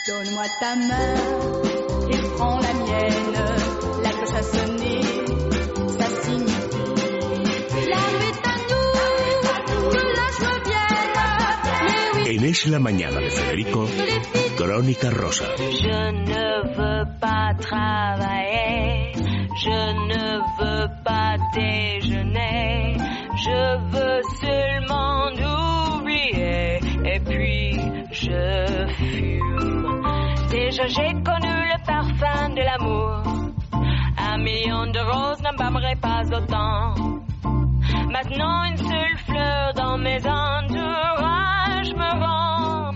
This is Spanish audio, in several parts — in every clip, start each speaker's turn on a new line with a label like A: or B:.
A: Donne-moi ta main et prends la mienne. La cloche a sonné, ça signifie la nuit est à nous, que la joie vienne.
B: En Es la Mañana de Federico, Crónica Rosa.
C: Je ne veux pas travailler, je ne veux pas déjeuner, je veux seulement oublier et puis je fume. Déjà j'ai connu le parfum de l'amour, 1 million de roses n'embaumerait pas autant. Maintenant une seule fleur dans mes entourages me rend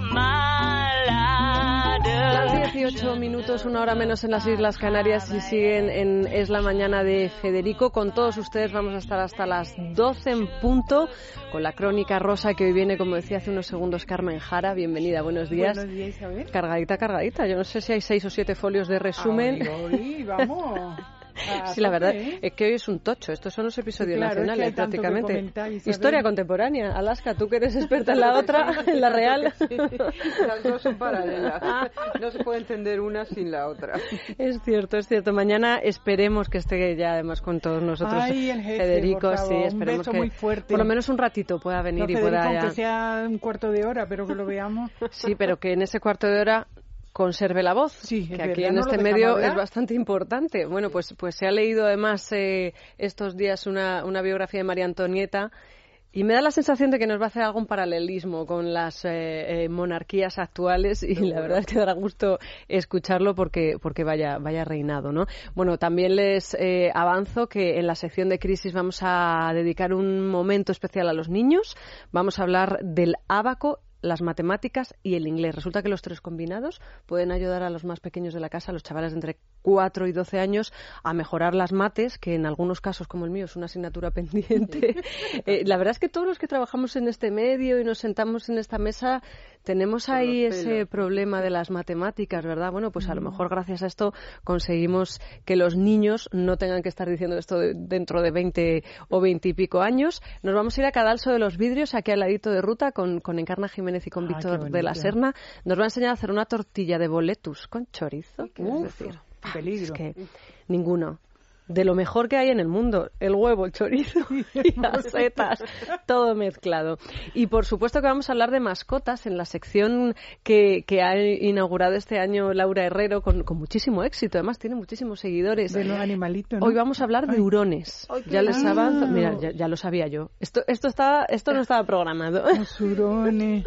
C: malade.
D: Las 18 minutos, 1 hora menos en las Islas Canarias y siguen en Es la Mañana de Federico. Con todos ustedes vamos a estar hasta las 12 en punto con la Crónica Rosa que hoy viene, como decía hace unos segundos, Carmen Jara. Bienvenida, buenos días.
E: Buenos días, Isabel.
D: Cargadita. Yo no sé si hay 6 o 7 folios de resumen.
E: Ay, vamos.
D: Sí, la verdad es que hoy es un tocho. Estos son los episodios nacionales,
E: es que hay
D: prácticamente.
E: comentar,
D: Historia contemporánea. Alaska, tú que eres experta en la otra, en la real.
F: Sí, las dos son paralelas. No se puede entender una sin la otra.
D: Es cierto. Mañana esperemos que esté ya además con todos nosotros.
E: Ay, el jefe,
D: Federico,
E: por favor,
D: sí, esperemos
E: un beso
D: que
E: muy fuerte.
D: por lo menos un ratito pueda venir y
E: Federico,
D: pueda ya.
E: aunque sea un cuarto de hora, pero que lo veamos.
D: Sí, pero que en ese cuarto de hora conserve la voz,
E: sí,
D: que
E: verdad,
D: aquí en
E: no
D: este
E: lo
D: medio
E: hablar.
D: Es bastante importante. Bueno, pues se ha leído además estos días una biografía de María Antonieta y me da la sensación de que nos va a hacer algún paralelismo con las monarquías actuales y la verdad es que dará gusto escucharlo porque vaya reinado, ¿no? Bueno, también les avanzo que en la sección de crisis vamos a dedicar un momento especial a los niños. Vamos a hablar del ábaco, las matemáticas y el inglés. Resulta que los tres combinados pueden ayudar a los más pequeños de la casa, a los chavales de entre 4 y 12 años, a mejorar las mates, que en algunos casos, como el mío, es una asignatura pendiente. La verdad es que todos los que trabajamos en este medio y nos sentamos en esta mesa tenemos ahí ese problema de las matemáticas, ¿verdad? Bueno, pues a lo mejor gracias a esto conseguimos que los niños no tengan que estar diciendo esto dentro de 20 o 20 y pico años. Nos vamos a ir a Cadalso de los Vidrios, aquí al ladito de ruta, con Encarna Jiménez y con Víctor de la Serna. Nos va a enseñar a hacer una tortilla de boletus con chorizo. Es decir,
E: peligro.
D: Es que ninguno. De lo mejor que hay en el mundo, el huevo, el chorizo y las setas, todo mezclado. Y por supuesto que vamos a hablar de mascotas en la sección que ha inaugurado este año Laura Herrero con muchísimo éxito. Además tiene muchísimos seguidores.
E: De los animalitos, ¿no?
D: Hoy vamos a hablar de hurones. Ya les avanzo. Mira, ya lo sabía yo. Esto no estaba programado.
E: Los hurones.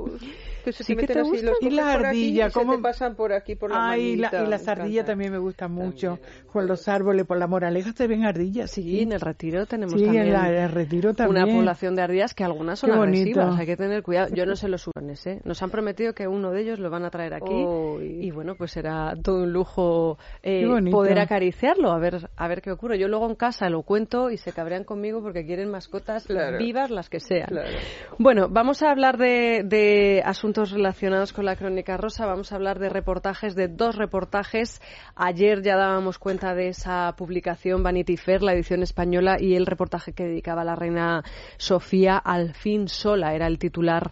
F: Que se
D: Sí,
F: te
D: que
F: meten
D: te
F: así los
E: Y la
F: coges por aquí
E: ardilla,
F: y se te pasan por aquí por la manita.
E: Y las ardillas también me gustan mucho. Con los árboles, por la Moraleja se ven ardillas.
D: Sí, en el Retiro tenemos
E: sí,
D: también
E: en el Retiro también.
D: una población de ardillas que algunas son
E: Qué bonito.
D: agresivas. Hay que tener cuidado. Yo no sé los hurones, ¿eh? Nos han prometido que uno de ellos lo van a traer aquí y bueno, pues será todo un lujo poder acariciarlo, a ver qué ocurre. Yo luego en casa lo cuento y se cabrean conmigo porque quieren mascotas vivas, las que sean.
F: Claro.
D: Bueno, vamos a hablar de asuntos relacionados con la Crónica Rosa. Vamos a hablar de reportajes, de 2 reportajes. Ayer ya dábamos cuenta de esa publicación Vanity Fair, la edición española, y el reportaje que dedicaba la reina Sofía, Al fin sola, era el titular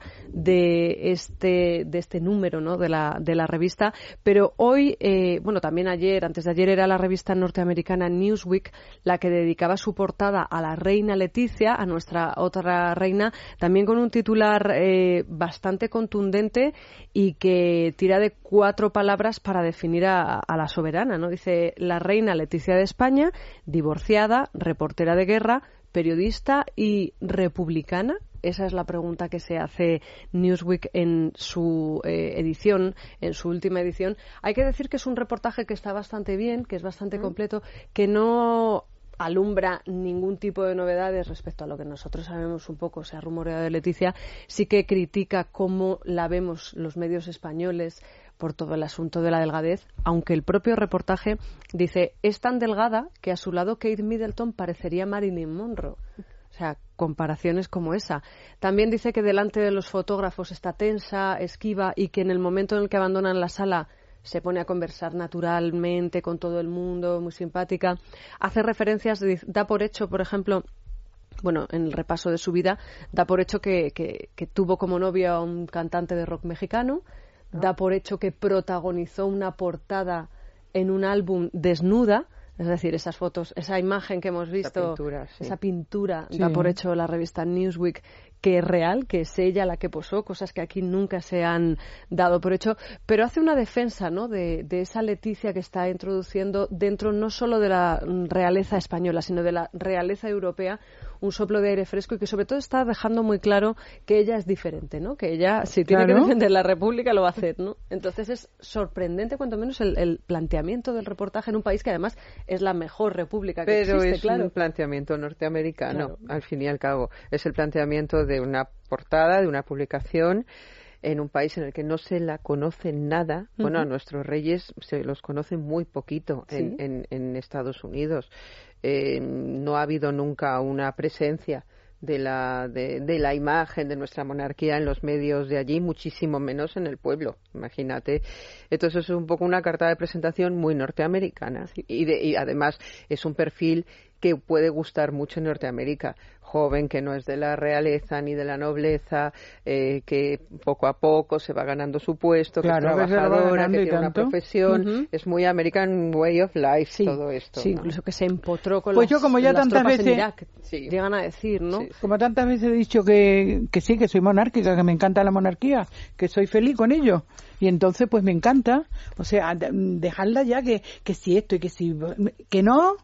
D: de este número, ¿no?, de la revista. Pero hoy, también antes de ayer era la revista norteamericana Newsweek la que dedicaba su portada a la reina Leticia, a nuestra otra reina, también con un titular bastante contundente y que tira de 4 palabras para definir a la soberana, ¿no? Dice: la reina Leticia de España, divorciada, reportera de guerra, periodista y republicana. Esa es la pregunta que se hace Newsweek en su edición, en su última edición. Hay que decir que es un reportaje que está bastante bien, que es bastante completo, que no alumbra ningún tipo de novedades respecto a lo que nosotros sabemos un poco, se ha rumoreado de Leticia. Sí que critica cómo la vemos los medios españoles por todo el asunto de la delgadez, aunque el propio reportaje dice: es tan delgada que a su lado Kate Middleton parecería Marilyn Monroe. O sea, comparaciones como esa. También dice que delante de los fotógrafos está tensa, esquiva, y que en el momento en el que abandonan la sala se pone a conversar naturalmente con todo el mundo, muy simpática. Hace referencias, da por hecho, por ejemplo, en el repaso de su vida, da por hecho que tuvo como novio a un cantante de rock mexicano. da por hecho que protagonizó una portada en un álbum desnuda. Es decir, esas fotos, esa imagen que hemos visto, esa pintura, da por hecho la revista Newsweek que es real, que es ella la que posó, cosas que aquí nunca se han dado por hecho, pero hace una defensa, ¿no?, de esa Leticia que está introduciendo dentro no solo de la realeza española, sino de la realeza europea, un soplo de aire fresco y que sobre todo está dejando muy claro que ella es diferente, ¿no?, que ella, si tiene que defender la República, lo va a hacer, ¿no? Entonces es sorprendente, cuanto menos, el planteamiento del reportaje en un país que además es la mejor república que existe,
F: Pero es un planteamiento norteamericano, al fin y al cabo. Es el planteamiento de una portada, de una publicación en un país en el que no se la conoce nada. Bueno, a nuestros reyes se los conoce muy poquito en Estados Unidos. No ha habido nunca una presencia de la imagen de nuestra monarquía en los medios de allí, muchísimo menos en el pueblo, imagínate. Entonces es un poco una carta de presentación muy norteamericana y además es un perfil que puede gustar mucho en Norteamérica, joven que no es de la realeza ni de la nobleza, que poco a poco se va ganando su puesto, que es trabajadora, que tiene una profesión, es muy American way of life todo esto.
D: Sí,
F: ¿no?
D: Incluso que se empotró con
E: pues yo, como ya
D: las
E: tantas
D: tropas
E: veces
D: en Irak, llegan a decir, ¿no?
F: Sí.
E: Como tantas veces he dicho que sí, que soy monárquica, que me encanta la monarquía, que soy feliz con ello. Y entonces, pues me encanta. O sea, dejarla ya que si esto y que si... Que no...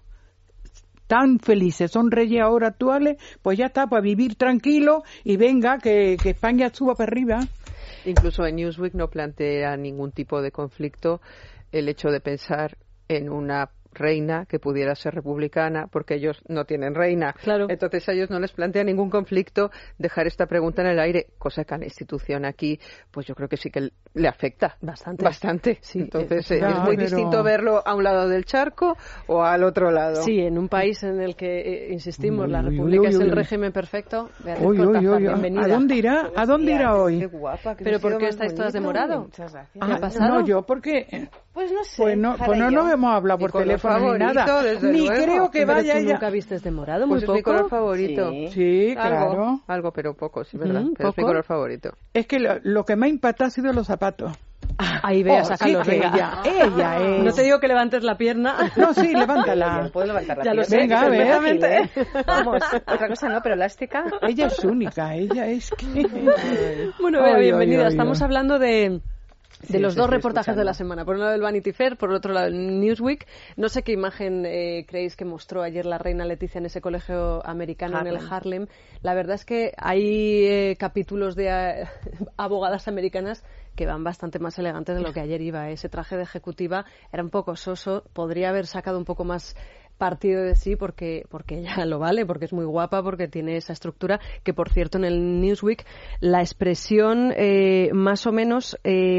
E: Tan felices, son reyes ahora actuales, pues ya está, para vivir tranquilo y venga, que España suba para arriba.
F: Incluso en Newsweek no plantea ningún tipo de conflicto el hecho de pensar en una reina que pudiera ser republicana, porque ellos no tienen reina.
D: Claro.
F: Entonces a ellos no les plantea ningún conflicto dejar esta pregunta en el aire, cosa que a la institución aquí, pues yo creo que sí que le afecta. Bastante. Sí, entonces es muy distinto verlo a un lado del charco o al otro lado.
D: Sí, en un país en el que, insistimos, la república es el régimen perfecto. Bienvenida.
E: ¿A dónde irá? ¿A dónde irá hoy?
F: Qué guapa,
D: ¿Pero por qué estáis todas de morado?
G: Muchas gracias.
D: ¿Qué ha pasado?
E: No, yo porque...
G: Pues no sé.
E: Pues no nos hemos hablado por teléfono ni nada. Ni
F: luego.
E: creo que vaya
D: ¿Tú
E: ella.
D: nunca vistes de morado?
F: Pues
D: Muy
F: es
D: poco.
F: mi color favorito.
E: Sí, claro.
F: Algo, pero poco, sí, ¿verdad? Pero
D: ¿poco?
F: es mi color favorito.
E: Es que lo que me ha impactado ha sido los zapatos.
D: Ahí veas, sácalos,
E: sí, que
D: venga.
E: ella es.
D: No te digo que levantes la pierna.
E: No, sí, levántala.
G: Puedo levantar la
D: Ya lo
G: pierna.
D: sé,
E: Venga, a ver.
D: perfectamente.
G: Vamos, otra cosa no, pero elástica.
E: Ella es única, ella es que...
D: Bueno,
E: Ay,
D: bienvenida.
E: ay,
D: Estamos hablando de los dos reportajes
F: escuchando.
D: de la semana. Por un lado el Vanity Fair, por otro lado el Newsweek. No sé qué imagen creéis que mostró ayer la reina Leticia en ese colegio americano en el Harlem. La verdad es que hay capítulos de abogadas americanas que van bastante más elegantes de lo que ayer iba. Ese traje de ejecutiva era un poco soso. Podría haber sacado un poco más partido de sí porque ella lo vale, porque es muy guapa, porque tiene esa estructura, que por cierto en el Newsweek la expresión más o menos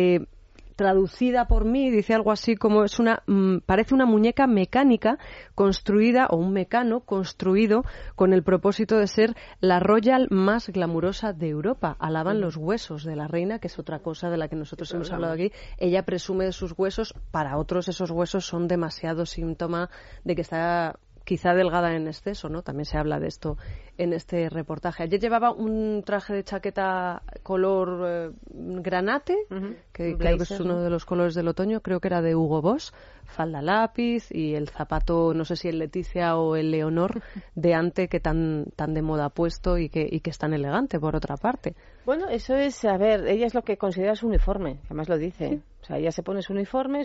D: traducida por mí dice algo así como parece una muñeca mecánica construida, o un mecano construido con el propósito de ser la royal más glamurosa de Europa. Alaban los huesos de la reina, que es otra cosa de la que nosotros hemos hablado aquí. Ella presume de sus huesos, para otros esos huesos son demasiado síntoma de que está quizá delgada en exceso, ¿no? También se habla de esto en este reportaje. Ayer llevaba un traje de chaqueta color granate, que creo que es uno de los colores del otoño, creo que era de Hugo Boss, falda lápiz y el zapato, no sé si el Leticia o el Leonor de ante, que tan de moda ha puesto y que es tan elegante por otra parte.
G: Bueno, eso es, a ver, ella es lo que considera su uniforme, además lo dice. ¿Sí? O sea, ella se pone su uniforme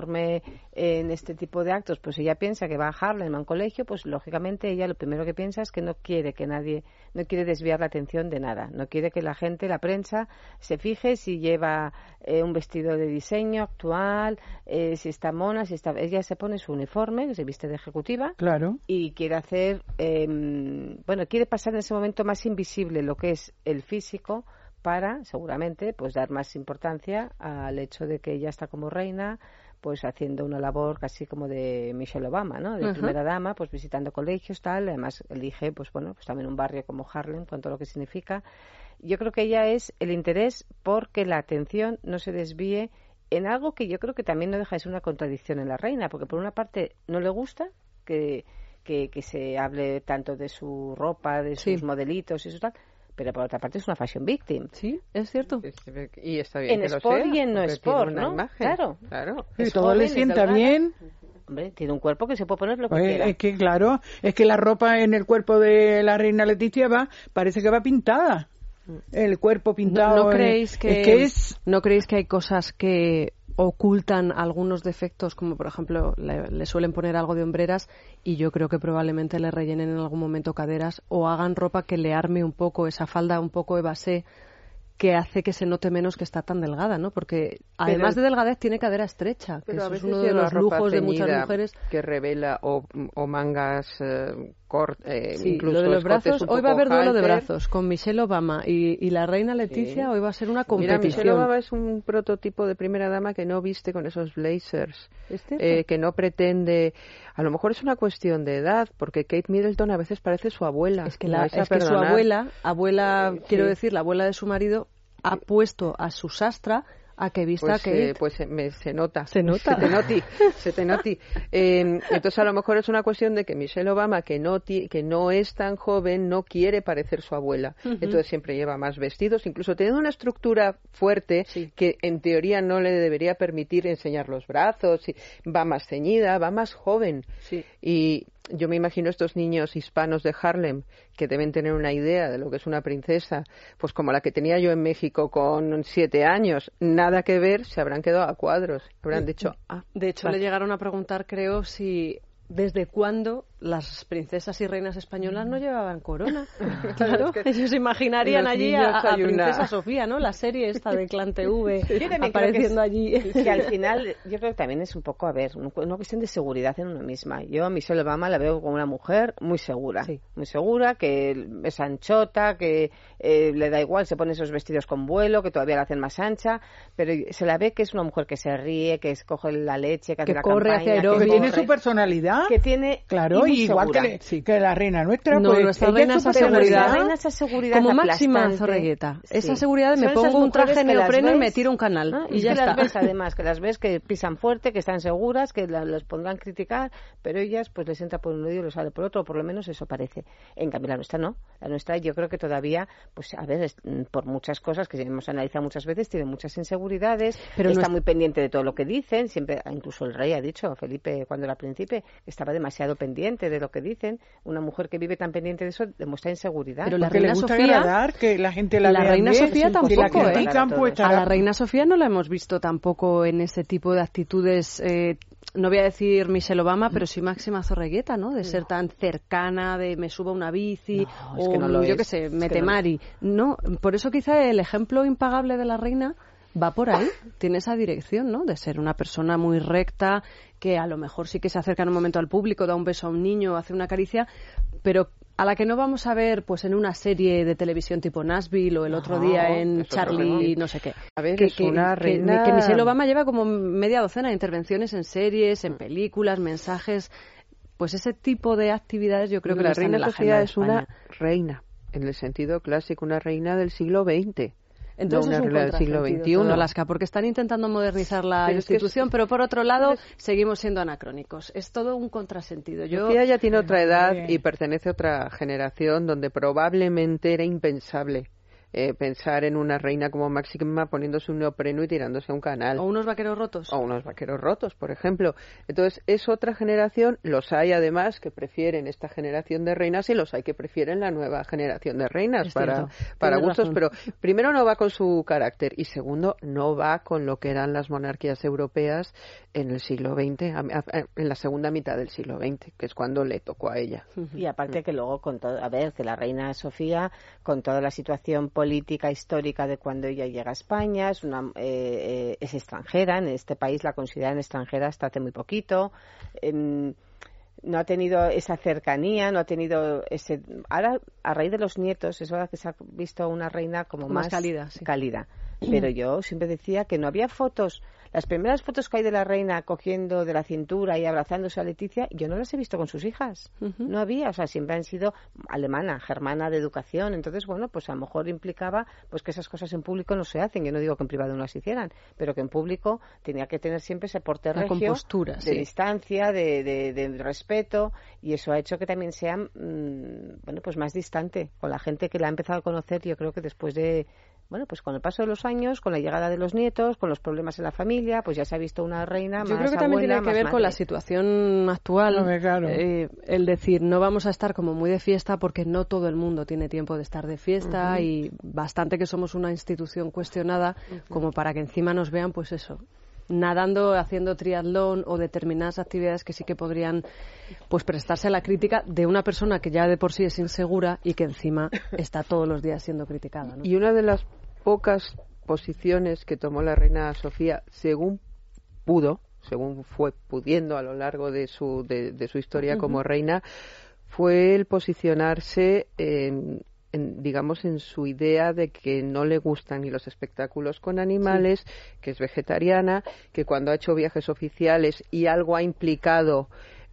G: en este tipo de actos, pues ella piensa que va a Harlem, a un colegio, pues lógicamente ella lo primero que piensa es que no quiere que nadie, no quiere desviar la atención de nada, no quiere que la gente, la prensa, se fije si lleva un vestido de diseño actual, si está mona, si está... Ella se pone su uniforme, se viste de ejecutiva,
E: claro,
G: y quiere hacer, quiere pasar en ese momento más invisible lo que es el físico, para, seguramente, pues dar más importancia al hecho de que ella está como reina, pues haciendo una labor casi como de Michelle Obama, ¿no? De primera dama, pues visitando colegios, tal. Además, elige, pues bueno, pues también un barrio como Harlem, con todo lo que significa. Yo creo que ella es el interés porque la atención no se desvíe en algo que yo creo que también no deja de ser una contradicción en la reina, porque por una parte no le gusta que se hable tanto de su ropa, de sus modelitos y eso tal, pero por otra parte es una fashion victim.
D: Sí, es cierto.
F: Y está bien
G: en
F: que
G: sport
F: lo sea,
G: y en no sport,
F: una
G: ¿no?
F: imagen.
G: Claro.
E: Y
G: Es
E: todo
G: joven,
E: le
G: es
E: sienta
G: delgada.
E: bien.
G: Hombre, tiene un cuerpo que se puede poner lo que
E: Pues
G: quiera.
E: es que claro, es que la ropa en el cuerpo de la reina Leticia parece que va pintada. El cuerpo pintado.
D: ¿No creéis que,
E: es que es...
D: ¿No creéis que hay cosas que ocultan algunos defectos, como por ejemplo le suelen poner algo de hombreras y yo creo que probablemente le rellenen en algún momento caderas o hagan ropa que le arme un poco esa falda un poco evasé que hace que se note menos que está tan delgada, ¿no? Porque además de delgadez tiene cadera estrecha, que eso es uno de los lujos de muchas mujeres.
F: Que revela o mangas
D: sí,
F: incluso
D: lo de los brazos. Hoy va a haber duelo de
F: halter.
D: brazos con Michelle Obama y la reina Leticia. Hoy va a ser una competición.
F: Mira, Michelle Obama es un prototipo de primera dama que no viste con esos blazers, que no pretende. A lo mejor es una cuestión de edad, porque Kate Middleton a veces parece su abuela.
D: Es que, su abuela, quiero decir, la abuela de su marido, ha puesto a su sastra a que vista Kate.
F: Se nota.
D: Se nota.
F: Se te noti. Entonces a lo mejor es una cuestión de que Michelle Obama, que no es tan joven, no quiere parecer su abuela. Entonces siempre lleva más vestidos, incluso teniendo una estructura fuerte que en teoría no le debería permitir enseñar los brazos. Va más ceñida, va más joven. Sí. Y yo me imagino estos niños hispanos de Harlem que deben tener una idea de lo que es una princesa, pues como la que tenía yo en México con 7 años, nada que ver, se habrán quedado a cuadros, habrán dicho,
D: de hecho le llegaron a preguntar, creo, si desde cuándo las princesas y reinas españolas no llevaban corona. Claro, ellos imaginarían allí a Princesa Sofía, ¿no? La serie esta de Clan TV apareciendo allí.
G: Que al final yo creo que también es un poco, una cuestión de seguridad en una misma. Yo a Michelle Obama la veo como una mujer muy segura, muy segura, que es anchota, que le da igual, se pone esos vestidos con vuelo, que todavía la hacen más ancha, pero se la ve que es una mujer que se ríe, que coge la leche, que hace la
D: corre
G: campaña,
D: hacia aeróbico,
E: que tiene su personalidad,
G: que tiene
E: claro, y igual que la reina nuestra,
D: no,
E: pues
D: nuestra reina esa seguridad como máxima
G: aplastante.
D: Zorregueta, esa seguridad de me pongo un traje neopreno y me tiro un canal y ya está.
G: Las ves, además, que las ves que pisan fuerte, que están seguras, que las pondrán criticar, pero ellas pues les entra por un lado y les sale por otro, por lo menos eso parece. En cambio la nuestra no, la nuestra yo creo que todavía, pues a ver, por muchas cosas que hemos analizado muchas veces, tiene muchas inseguridades, pero está muy pendiente de todo lo que dicen, siempre, incluso el rey ha dicho, Felipe cuando era príncipe, estaba demasiado pendiente de lo que dicen. Una mujer que vive tan pendiente de eso demuestra inseguridad.
D: Pero la reina Sofía,
E: que la gente la reina
D: bien, Sofía tampoco,
E: la critican, pues,
D: a la reina Sofía no la hemos visto tampoco en ese tipo de actitudes. No voy a decir Michelle Obama, pero sí Máxima Zorregueta, ¿no? De ser tan cercana, de me subo a una bici, yo qué sé, Metemari. No, por eso quizá el ejemplo impagable de la reina va por ahí, tiene esa dirección, ¿no? De ser una persona muy recta, que a lo mejor sí que se acerca en un momento al público, da un beso a un niño, hace una caricia, pero a la que no vamos a ver pues en una serie de televisión tipo Nashville o el otro día en Charlie no sé qué.
F: A ver, es una reina...
D: que Michelle Obama lleva como media docena de intervenciones en series, en películas, mensajes, pues ese tipo de actividades yo creo que
F: la reina Sofía es
D: una
F: reina, en el sentido clásico, una reina del siglo XX.
D: Entonces
F: no,
D: es un
F: del siglo XXI.
D: Alaska, porque están intentando modernizar la institución, pero por otro lado seguimos siendo anacrónicos. Es todo un contrasentido.
F: Sofía ya tiene otra edad y pertenece a otra generación donde probablemente era impensable pensar en una reina como Máxima poniéndose un neopreno y tirándose a un canal.
D: O unos vaqueros rotos.
F: O unos vaqueros rotos, por ejemplo. Entonces, es otra generación. Los hay, además, que prefieren esta generación de reinas y los hay que prefieren la nueva generación de reinas para gustos. Pero primero, no va con su carácter y segundo, no va con lo que eran las monarquías europeas en el siglo XX, en la segunda mitad del siglo XX, que es cuando le tocó a ella.
G: Y aparte que luego, que la reina Sofía, con toda la situación política histórica de cuando ella llega a España, es extranjera, en este país la consideran extranjera hasta hace muy poquito, no ha tenido esa cercanía, no ha tenido ahora a raíz de los nietos es verdad que se ha visto una reina como más
D: cálida,
G: cálida, pero yo siempre decía que no había fotos. Las primeras fotos que hay de la reina cogiendo de la cintura y abrazándose a Leticia, yo no las he visto con sus hijas. No había, o sea, siempre han sido alemana, germana de educación. Entonces, bueno, pues a lo mejor implicaba pues que esas cosas en público no se hacen. Yo no digo que en privado no las hicieran, pero que en público tenía que tener siempre ese porte regio,
D: compostura,
G: de distancia, de respeto, y eso ha hecho que también sea, bueno, pues más distante con la gente que la ha empezado a conocer. Yo creo que después de... Bueno, pues con el paso de los años, con la llegada de los nietos, con los problemas en la familia, pues ya se ha visto una reina más abuela,
D: yo creo que también tiene que ver con la situación actual.
E: Claro.
D: El decir, no vamos a estar como muy de fiesta porque no todo el mundo tiene tiempo de estar de fiesta y bastante que somos una institución cuestionada como para que encima nos vean, pues eso, nadando, haciendo triatlón o determinadas actividades que sí que podrían pues prestarse a la crítica de una persona que ya de por sí es insegura y que encima está todos los días siendo criticada, ¿no?
F: Y una de las pocas posiciones que tomó la reina Sofía, según fue pudiendo a lo largo de su historia como reina, fue el posicionarse digamos, en su idea de que no le gustan ni los espectáculos con animales, que es vegetariana, que cuando ha hecho viajes oficiales y algo ha implicado,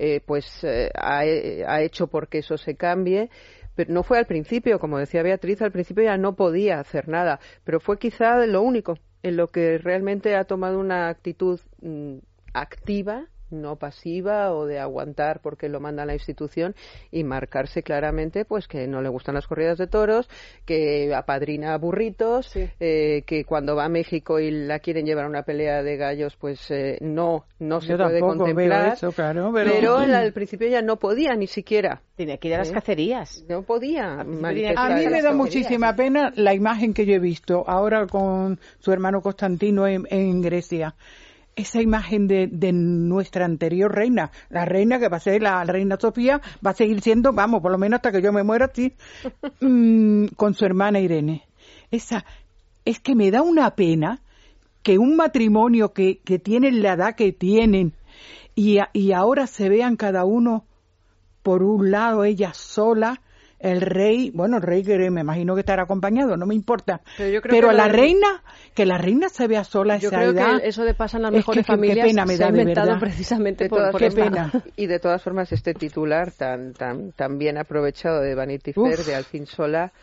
F: ha hecho porque eso se cambie. Pero no fue al principio, como decía Beatriz, al principio ya no podía hacer nada, pero fue quizá lo único en lo que realmente ha tomado una actitud activa, no pasiva o de aguantar porque lo manda la institución, y marcarse claramente pues que no le gustan las corridas de toros, que apadrina burritos, que cuando va a México y la quieren llevar a una pelea de gallos pues no se puede contemplar.
E: Veo eso, claro,
F: pero al principio ya no podía ni siquiera.
G: Tenía que ir a las cacerías.
F: No podía.
E: A mí me da muchísima pena la imagen que yo he visto ahora con su hermano Constantino en Grecia. Esa imagen de nuestra anterior reina, la reina que va a ser la reina Sofía, va a seguir siendo, vamos, por lo menos hasta que yo me muera así, con su hermana Irene. Es que me da una pena que un matrimonio que tienen la edad que tienen y ahora se vean cada uno por un lado, ella sola, el rey que me imagino que estará acompañado, no me importa, pero la reina se vea sola a esa edad.
D: Yo creo que eso de pasar en las mejores familias se ha inventado precisamente por esta.
F: Pena. Y de todas formas este titular tan bien aprovechado de Vanity Fair, de Al fin sola,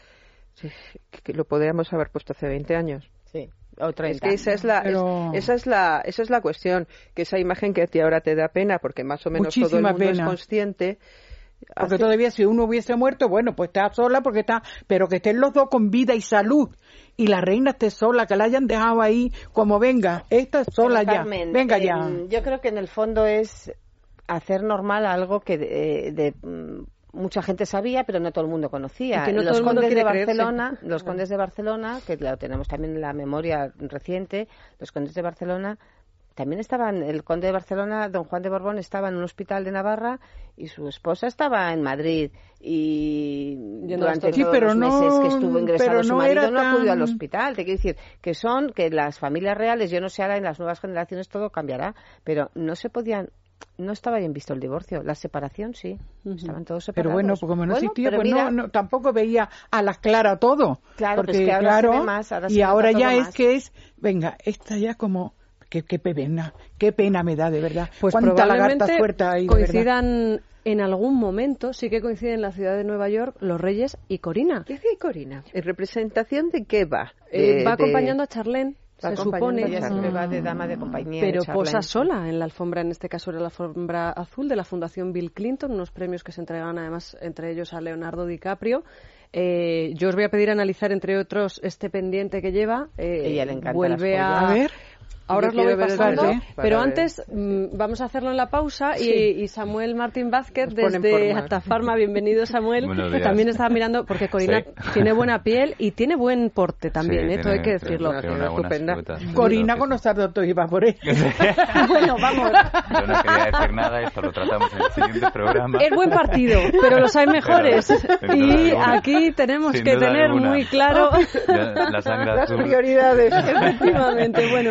F: que lo podríamos haber puesto hace 20 años.
G: Sí. O 30.
F: Es que esa es la cuestión, que esa imagen que a ti ahora te da pena, porque más o menos todo el mundo es consciente.
E: Porque todavía si uno hubiese muerto, bueno, pues está sola pero que estén los dos con vida y salud y la reina esté sola, que la hayan dejado ahí como venga, esta sola ya,
G: Carmen,
E: venga ya.
G: Yo creo que en el fondo es hacer normal algo que mucha gente sabía, pero no todo el mundo conocía.
D: Que no
G: los condes de Barcelona,
D: los
G: condes de Barcelona, que lo tenemos también en la memoria reciente, los condes de Barcelona también estaban, el conde de Barcelona, don Juan de Borbón, estaba en un hospital de Navarra y su esposa estaba en Madrid y durante todos los meses que estuvo ingresado su marido no acudió al hospital. Te quiero decir que las familias reales, yo no sé ahora en las nuevas generaciones todo cambiará, pero no estaba bien visto el divorcio, la separación sí, estaban todos separados.
E: Pero bueno, pues como no existía, pues no, tampoco veía a las claras todo.
G: Claro,
E: porque
G: pues que ahora se ve más,
E: y ahora ya venga, esta ya como... Qué pena me da, de verdad.
D: Pues
E: cuánta lagarta suelta hay,
D: coincidan en algún momento, sí que coinciden en la ciudad de Nueva York los Reyes y Corina.
F: ¿Qué dice Corina? ¿En representación de qué va?
D: Va acompañando a Charlene. Se supone
G: ella siempre va de dama de compañía.
D: Pero posa sola en la alfombra, en este caso era la alfombra azul de la Fundación Bill Clinton, unos premios que se entregan además entre ellos a Leonardo DiCaprio. Yo os voy a pedir analizar entre otros este pendiente que lleva.
G: Ella le encanta
D: vuelve a ver. Ahora os lo voy pasando, pero antes vamos a hacerlo en la pausa y Samuel Martín Vázquez desde Atafarma, bienvenido Samuel, que también estaba mirando, porque Corina tiene buena piel y tiene buen porte también, esto hay que decirlo.
E: Estupenda. Corina con los sardotos iba por ahí.
D: Bueno, vamos.
H: Yo no quería decir nada, esto lo tratamos en el siguiente programa.
D: Es buen partido, pero los hay mejores. Y aquí tenemos que tener muy claro
H: la sangre azul.
F: Las prioridades.
D: Efectivamente, bueno.
H: No, pero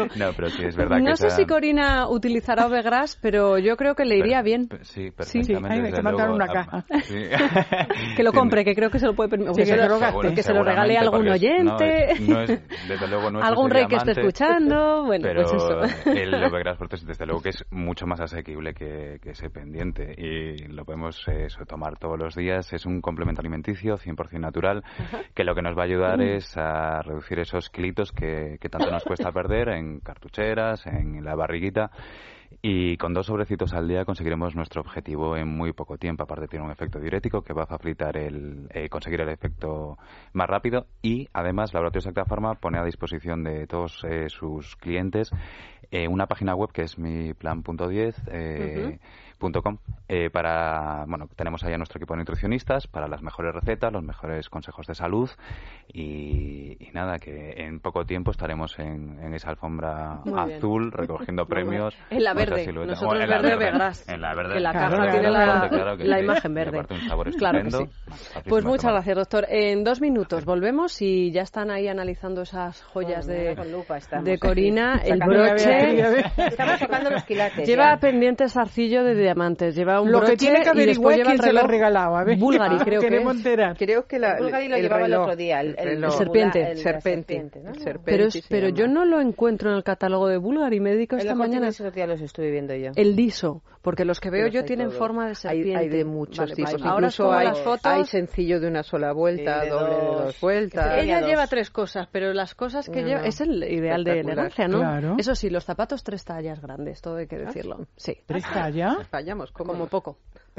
H: pero sí es verdad
D: no
H: que
D: sé si Corina utilizará Ovegras, pero yo creo que le iría bien.
H: Sí, perfectamente.
E: Sí, hay que mandar una caja.
H: Sí.
D: Que lo compre, que creo que se lo puede permitir.
E: Sí,
D: que se lo regale a algún oyente.
H: Desde luego no es
D: algún
H: ese
D: rey que
H: diamante,
D: esté escuchando. Bueno,
H: pero
D: pues eso.
H: el Ovegras Forte desde luego que es mucho más asequible que ese pendiente y lo podemos tomar todos los días. Es un complemento alimenticio 100% natural, que lo que nos va a ayudar es a reducir esos kilitos que tanto nos cuesta perder en cartucheras, en la barriguita. Y con 2 sobrecitos al día conseguiremos nuestro objetivo en muy poco tiempo. Aparte tiene un efecto diurético que va a facilitar conseguir el efecto más rápido, y además Laboratorios Acta Pharma pone a disposición de todos sus clientes una página web que es miplan.10.com tenemos ahí a nuestro equipo de nutricionistas para las mejores recetas, los mejores consejos de salud y nada, que en poco tiempo estaremos en esa alfombra azul recogiendo premios.
D: En la verde, nosotros en verde Ovegras.
H: En la verde.
D: Que la caja tiene la imagen verde.
H: Un sabor
D: claro que sí. Pues muchas gracias, doctor. En 2 minutos volvemos y ya están ahí analizando esas joyas de Corina. El broche.
G: Estamos tocando los quilates.
D: Lleva pendiente zarcillo de diamantes. Lleva un
E: lo
D: broche
E: que tiene que averiguar
D: y
E: quién se lo ha regalado. A ver.
D: Bulgari, creo que es.
F: Creo que
G: Bulgari lo llevaba el otro día.
D: El serpiente.
G: ¿no?
D: Pero yo no lo encuentro en el catálogo de Bulgari. Me dedico esta mañana.
G: Esos días los estuve viendo yo.
D: El liso, porque los que veo yo tienen forma de serpiente.
F: Hay de muchos tipos.
D: Ahora
F: Incluso
D: las fotos.
F: hay sencillo de una sola vuelta, doble de 2 vueltas.
D: Ella lleva 3 cosas, pero las cosas que lleva es el ideal de elegancia, ¿no?
E: Claro.
D: Eso sí, los zapatos 3 tallas grandes, todo hay que decirlo. Sí.
E: 3 tallas.
F: Fallamos
D: como poco.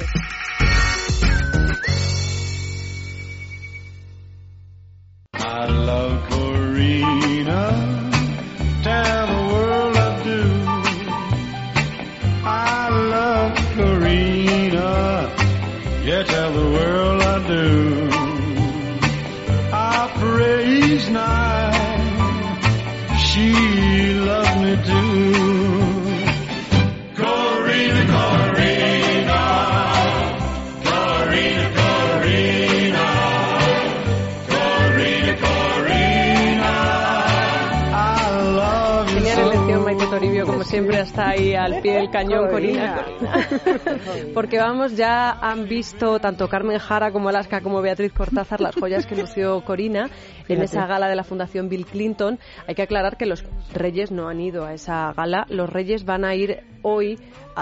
I: I love Corina, tell the world I do. I love Corina, yeah, tell the world I do. I praise night, she loves me too. Corina, Corina, Corina, Corina.
D: Maite Toribio, como siempre, está ahí al pie del cañón, Corina. Porque vamos, ya han visto tanto Carmen Jara como Alaska como Beatriz Cortázar las joyas que lució Corina en esa gala de la Fundación Bill Clinton. Hay que aclarar que los reyes no han ido a esa gala. Los reyes van a ir hoy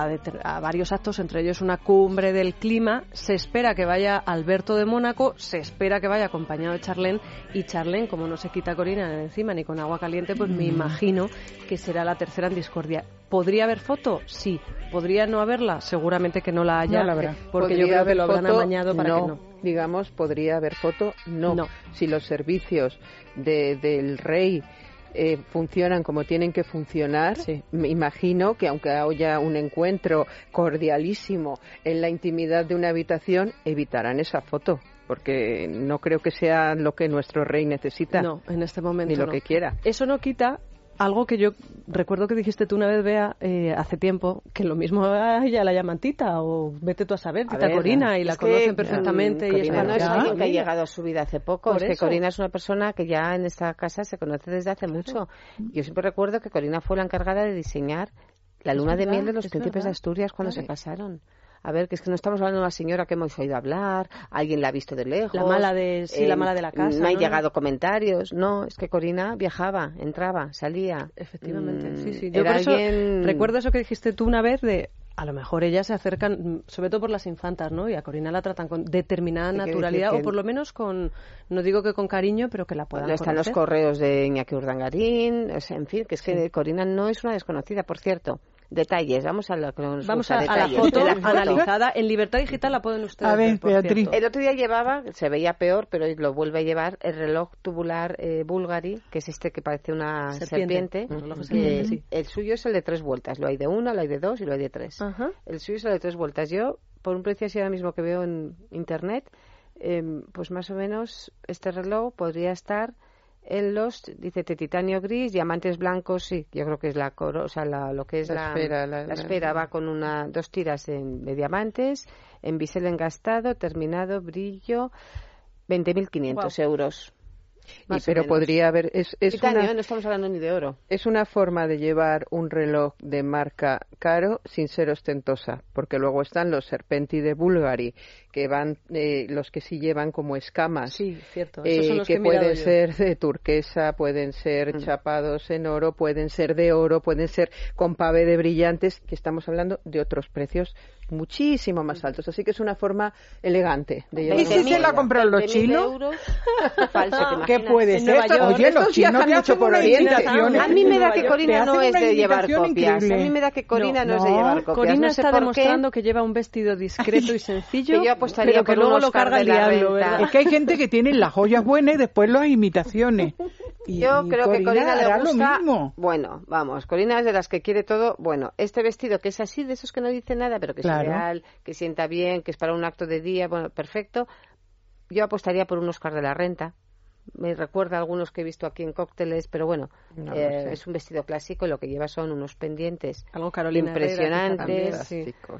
D: a varios actos, entre ellos una cumbre del clima. Se espera que vaya Alberto de Mónaco, se espera que vaya acompañado de Charlene, y Charlene, como no se quita Corina de encima ni con agua caliente, pues me imagino que será la tercera en discordia. ¿Podría haber foto? Sí. ¿Podría no haberla? Seguramente que no la haya, porque yo creo que lo habrán amañado para que no.
F: Digamos, ¿podría haber foto? No. Si los servicios del rey funcionan como tienen que funcionar, me imagino que aunque haya un encuentro cordialísimo en la intimidad de una habitación, evitarán esa foto, porque no creo que sea lo que nuestro rey necesita.
D: No, en este momento
F: ni lo que quiera.
D: Eso no quita algo que yo recuerdo que dijiste tú una vez, Bea, hace tiempo, que lo mismo a ella la llaman Tita, o vete tú a saber, Tita Corina, y la conocen perfectamente.
G: Corina no es alguien que ha llegado a su vida hace poco, es que Corina es una persona que ya en esta casa se conoce desde hace mucho. Yo siempre recuerdo que Corina fue la encargada de diseñar la luna de miel de los príncipes de Asturias cuando se casaron. A ver, que es que no estamos hablando de una señora que hemos oído hablar, alguien la ha visto de lejos.
D: La mala de la casa.
G: No han llegado comentarios. No, es que Corina viajaba, entraba, salía.
D: Efectivamente, sí. Yo por eso recuerdo eso que dijiste tú una vez de... A lo mejor ellas se acercan, sobre todo por las infantas, ¿no? Y a Corina la tratan con determinada naturalidad, o por lo menos con, no digo que con cariño, pero que la puedan conocer.
G: Están los correos de Iñaki Urdangarín, o sea, en fin, que es que Corina no es una desconocida, por cierto. Detalles, vamos a la
D: foto analizada. En Libertad Digital la pueden ustedes ver,
E: Beatriz.
G: El otro día llevaba, se veía peor, pero lo vuelve a llevar, el reloj tubular Bulgari, que es este que parece una serpiente. El suyo es el de 3 vueltas. Lo hay de 1, lo hay de 2 y lo hay de 3. El suyo es el de 3 vueltas. Yo, por un precio así ahora mismo que veo en internet, pues más o menos este reloj podría estar en los, dice, de titanio gris, diamantes blancos, sí, yo creo que es la esfera va con 2 tiras de diamantes, en bisel engastado, terminado, brillo, 20.500 euros.
F: Pero podría haber...
G: Titanio, no estamos hablando ni de oro.
F: Es una forma de llevar un reloj de marca caro sin ser ostentosa, porque luego están los Serpenti de Bulgari, que van los que sí llevan como escamas.
D: Sí, cierto. Esos son los que
F: pueden ser de turquesa, pueden ser chapados en oro, pueden ser de oro, pueden ser con pavé de brillantes, que estamos hablando de otros precios muchísimo más altos. Así que es una forma elegante de llevar.
E: ¿Y si se la compran los chinos?
G: Falso,
E: ¿qué puede ser? Oye, los chinos te hacen por orientaciones.
G: A mí me da que Corina no es de llevar copias. A mí me da que Corina no es de llevar copias.
D: Corina
G: no sé
D: está
G: por
D: demostrando que lleva un vestido discreto y sencillo,
G: que yo apostaría
D: pero que
G: por
D: luego
G: un
D: lo
G: Oscar
D: carga
G: de
D: el
G: la
D: diablo,
G: renta.
D: ¿verdad?
E: Es que hay gente que tiene las joyas buenas y después las imitaciones.
G: Yo creo que Corina le
E: hará
G: gusta.
E: lo mismo.
G: Bueno, vamos, Corina es de las que quiere todo. Bueno, este vestido que es así, de esos que no dice nada, pero que es ideal, que sienta bien, que es para un acto de día, bueno, perfecto. Yo apostaría por un Oscar de la Renta. Me recuerda a algunos que he visto aquí en cócteles, pero bueno, es un vestido clásico y lo que lleva son unos pendientes
D: algo Carolina
G: impresionantes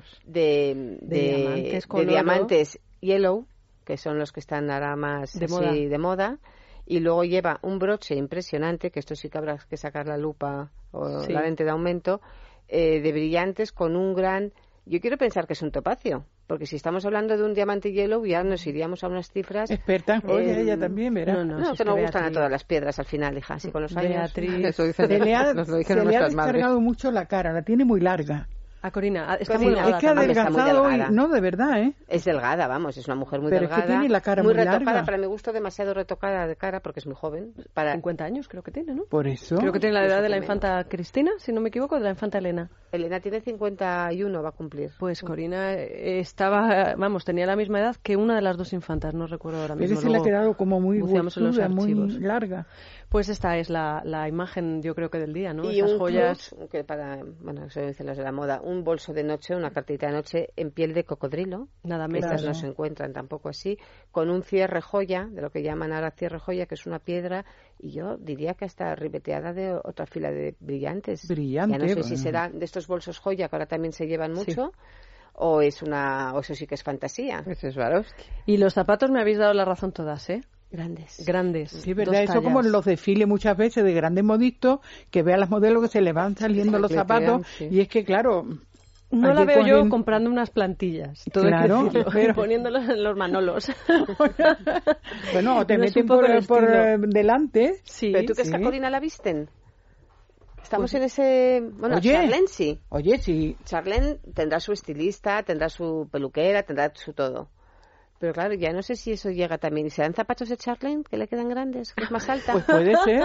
D: de
G: diamantes yellow, que son los que están ahora más de moda. Y luego lleva un broche impresionante, que esto sí que habrá que sacar la lupa o la lente de aumento, de brillantes con un gran... Yo quiero pensar que es un topacio, porque si estamos hablando de un diamante yellow ya nos iríamos a unas cifras...
E: Experta, oye, ella también, ¿verdad?
G: No, que nos gustan a todas las piedras al final, hija, así con los años.
E: Se le ha descargado mucho la cara, la tiene muy larga.
D: A Corina, está muy delgada.
E: Es que ha adelgazado hoy, no, de verdad, ¿eh?
G: Es delgada, vamos, es una mujer muy
E: delgada. Pero es que tiene la cara
G: muy
E: retocada,
G: larga. Para mi gusto, demasiado retocada de cara, porque es muy joven.
D: 50 años creo que tiene, ¿no?
E: Por eso.
D: Creo que tiene la edad de la infanta Cristina, si no me equivoco, de la infanta Elena.
G: Elena tiene 51, va a cumplir.
D: Pues Corina tenía la misma edad que una de las dos infantas, no recuerdo ahora mismo.
E: Pero se le ha quedado como muy huesuda, muy larga.
D: Pues esta es la imagen, yo creo que del día, ¿no?
G: Y
D: esas
G: un
D: joyas
G: plus, que eso dicen los de la moda, un bolso de noche, una cartita de noche en piel de cocodrilo.
D: Nada menos.
G: Estas no se encuentran tampoco así, con un cierre joya, de lo que llaman ahora cierre joya, que es una piedra, y yo diría que hasta ribeteada de otra fila de brillantes.
E: Brillante.
G: Ya no sé si será de estos bolsos joya que ahora también se llevan mucho. O eso sí que es fantasía.
F: Eso es Swarovski.
D: Y los zapatos me habéis dado la razón todas, ¿eh?
G: Grandes.
E: Sí, verdad, eso como en los desfiles muchas veces de grandes modistos, que vean las modelos que se le van saliendo los zapatos, y es que claro...
D: No la veo yo comprando unas plantillas, todo
E: claro,
D: pero poniéndolas en los manolos.
E: Bueno, o te meten por delante.
G: Sí, pero tú que esta Corina la visten. Estamos en ese... Bueno, Charlene sí.
E: Oye, sí.
G: Charlene tendrá su estilista, tendrá su peluquera, tendrá su todo. Pero claro, ya no sé si eso llega también. ¿Y serán zapatos de Charlene que le quedan grandes, que es más alta?
E: Pues puede ser.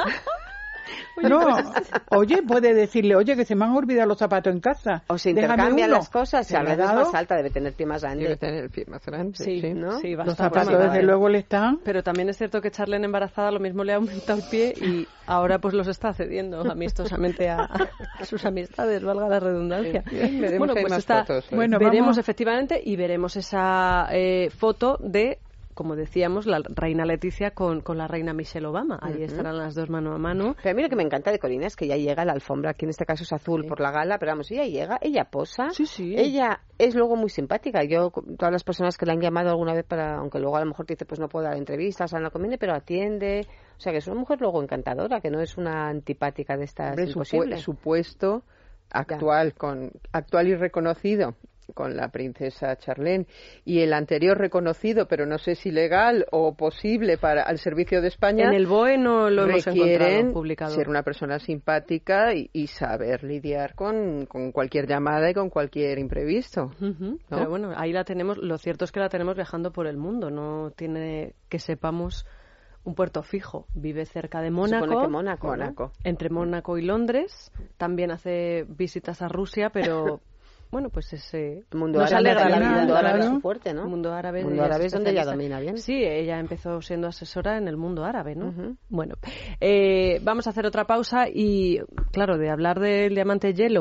E: Oye, puede decirle, oye, que se me han olvidado los zapatos en casa.
G: O se intercambian las cosas. Charlene es más alta, debe tener pie más grande.
F: Debe tener el pie más grande.
D: Sí, ¿no? Sí,
E: los zapatos desde luego le están.
D: Pero también es cierto que Charlene embarazada lo mismo le ha aumentado el pie y ahora pues los está cediendo amistosamente a sus amistades, valga la redundancia.
F: Bueno, pues
D: veremos efectivamente y veremos esa foto de, como decíamos, la reina Leticia con la reina Michelle Obama. Ahí estarán las dos mano a mano.
G: Pero a mí lo que me encanta de Corina es que ya llega a la alfombra, aquí en este caso es azul por la gala, pero vamos, ella llega, ella posa, ella es luego muy simpática. Yo, todas las personas que la han llamado alguna vez aunque luego a lo mejor te dice, pues no puedo dar entrevistas, no conviene, pero atiende. O sea, que es una mujer luego encantadora, que no es una antipática de estas imposibles.
F: Su puesto actual y reconocido con la princesa Charlene y el anterior reconocido, pero no sé si legal o posible al servicio de España.
D: En el BOE no lo hemos encontrado publicado.
F: Ser una persona simpática y saber lidiar con cualquier llamada y con cualquier imprevisto.
D: ¿no? Pero bueno, ahí la tenemos. Lo cierto es que la tenemos viajando por el mundo. No tiene que sepamos un puerto fijo. Vive cerca de Mónaco.
G: Supone que Mónaco.
D: Entre Mónaco y Londres. También hace visitas a Rusia, pero bueno, pues ese
G: mundo árabe, mundo árabe es su fuerte, ¿no?
D: Mundo árabe
G: es donde ella domina bien.
D: Sí, ella empezó siendo asesora en el mundo árabe, ¿no? Bueno, vamos a hacer otra pausa y, claro, de hablar del diamante Yellow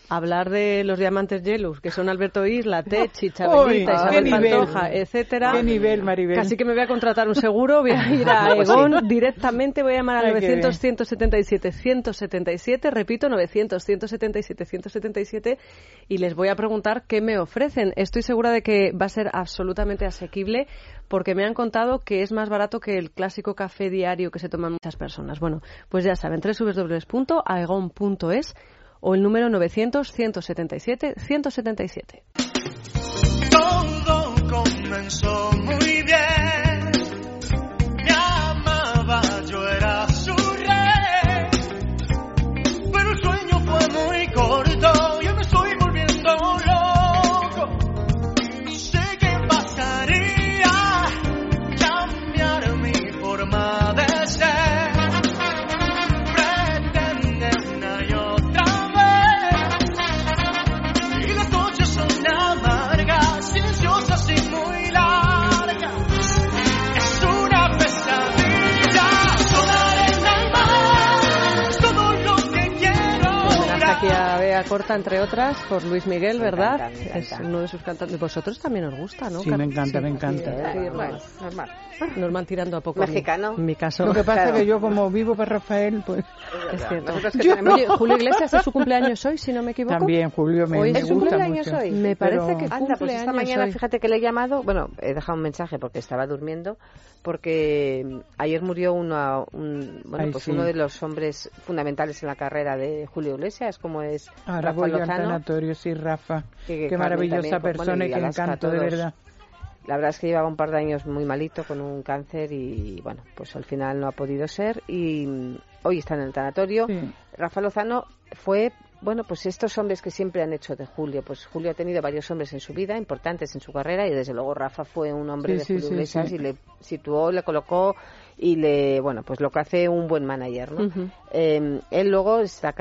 D: hablar de los diamantes Yellows, que son Alberto Isla, Techi, Chabelita, Isabel Pantoja, etcétera.
E: Qué nivel, Maribel.
D: Casi que me voy a contratar un seguro, voy a ir a Egon directamente, voy a llamar al 900-177-177, repito, 900-177-177, y les voy a preguntar qué me ofrecen. Estoy segura de que va a ser absolutamente asequible, porque me han contado que es más barato que el clásico café diario que se toman muchas personas. Bueno, pues ya saben, www.aegon.es o el número 900-177-177.
I: Todo comenzó muy bien. Me amaba, yo era su rey. Pero el sueño fue muy corto. Yo me estoy volviendo loco. No sé qué pasaría. Cambiar mi forma de ser. Pretende una y otra vez. Y las noches son amargas, silenciosas y muy largas. Es una pesadilla, toda arena al mar, es todo lo que quiero.
D: Homenaje aquí a Bea Corta, entre otras, por Luis Miguel, ¿verdad?
G: Me encanta.
D: Es uno de sus cantantes. Vosotros también os gusta, ¿no?
E: Sí, me encanta, me encanta.
G: Bueno, normal.
D: Nos van tirando a poco.
G: Mexicano.
D: En mi caso.
E: Lo que pasa
G: Claro.
E: es que yo, como vivo para Rafael, pues
D: Es cierto.
G: Nosotros que tenemos-
D: Oye, Julio Iglesias es su cumpleaños hoy, si no me equivoco.
E: también Julio me,
D: Hoy
E: me
D: es su
E: gusta
G: cumpleaños
E: mucho.
G: hoy.
D: Me parece
E: Pero-
D: que
G: Anda, pues
D: cumpleaños
G: esta mañana,
D: hoy.
G: fíjate que le he llamado, bueno, he dejado un mensaje porque estaba durmiendo, porque ayer murió
E: Ay,
G: pues
E: sí.
G: uno de los hombres fundamentales en la carrera de Julio Iglesias, como es
E: Ahora
G: Rafa
E: voy al
G: Lozano.
E: tanatorio, sí, Rafa.
G: Que
E: Qué
G: Carmen
E: maravillosa
G: también,
E: persona
G: bueno,
E: y
G: y
E: qué
G: Alaska,
E: encanto, de
G: todos.
E: verdad.
G: La verdad es que llevaba un par de años muy malito con un cáncer y bueno, pues al final no ha podido ser y hoy está en el tanatorio.
E: Sí.
G: Rafa Lozano fue, bueno, pues estos hombres que siempre han hecho de Julio. Pues Julio ha tenido varios hombres en su vida, importantes en su carrera, y desde luego Rafa fue un hombre
E: Sí,
G: de
E: sí,
G: Julio
E: sí,
G: Iglesias
E: sí.
G: y le situó, le colocó y bueno, pues lo que hace un buen manager, ¿no?
D: Ujú.
G: Él luego estaba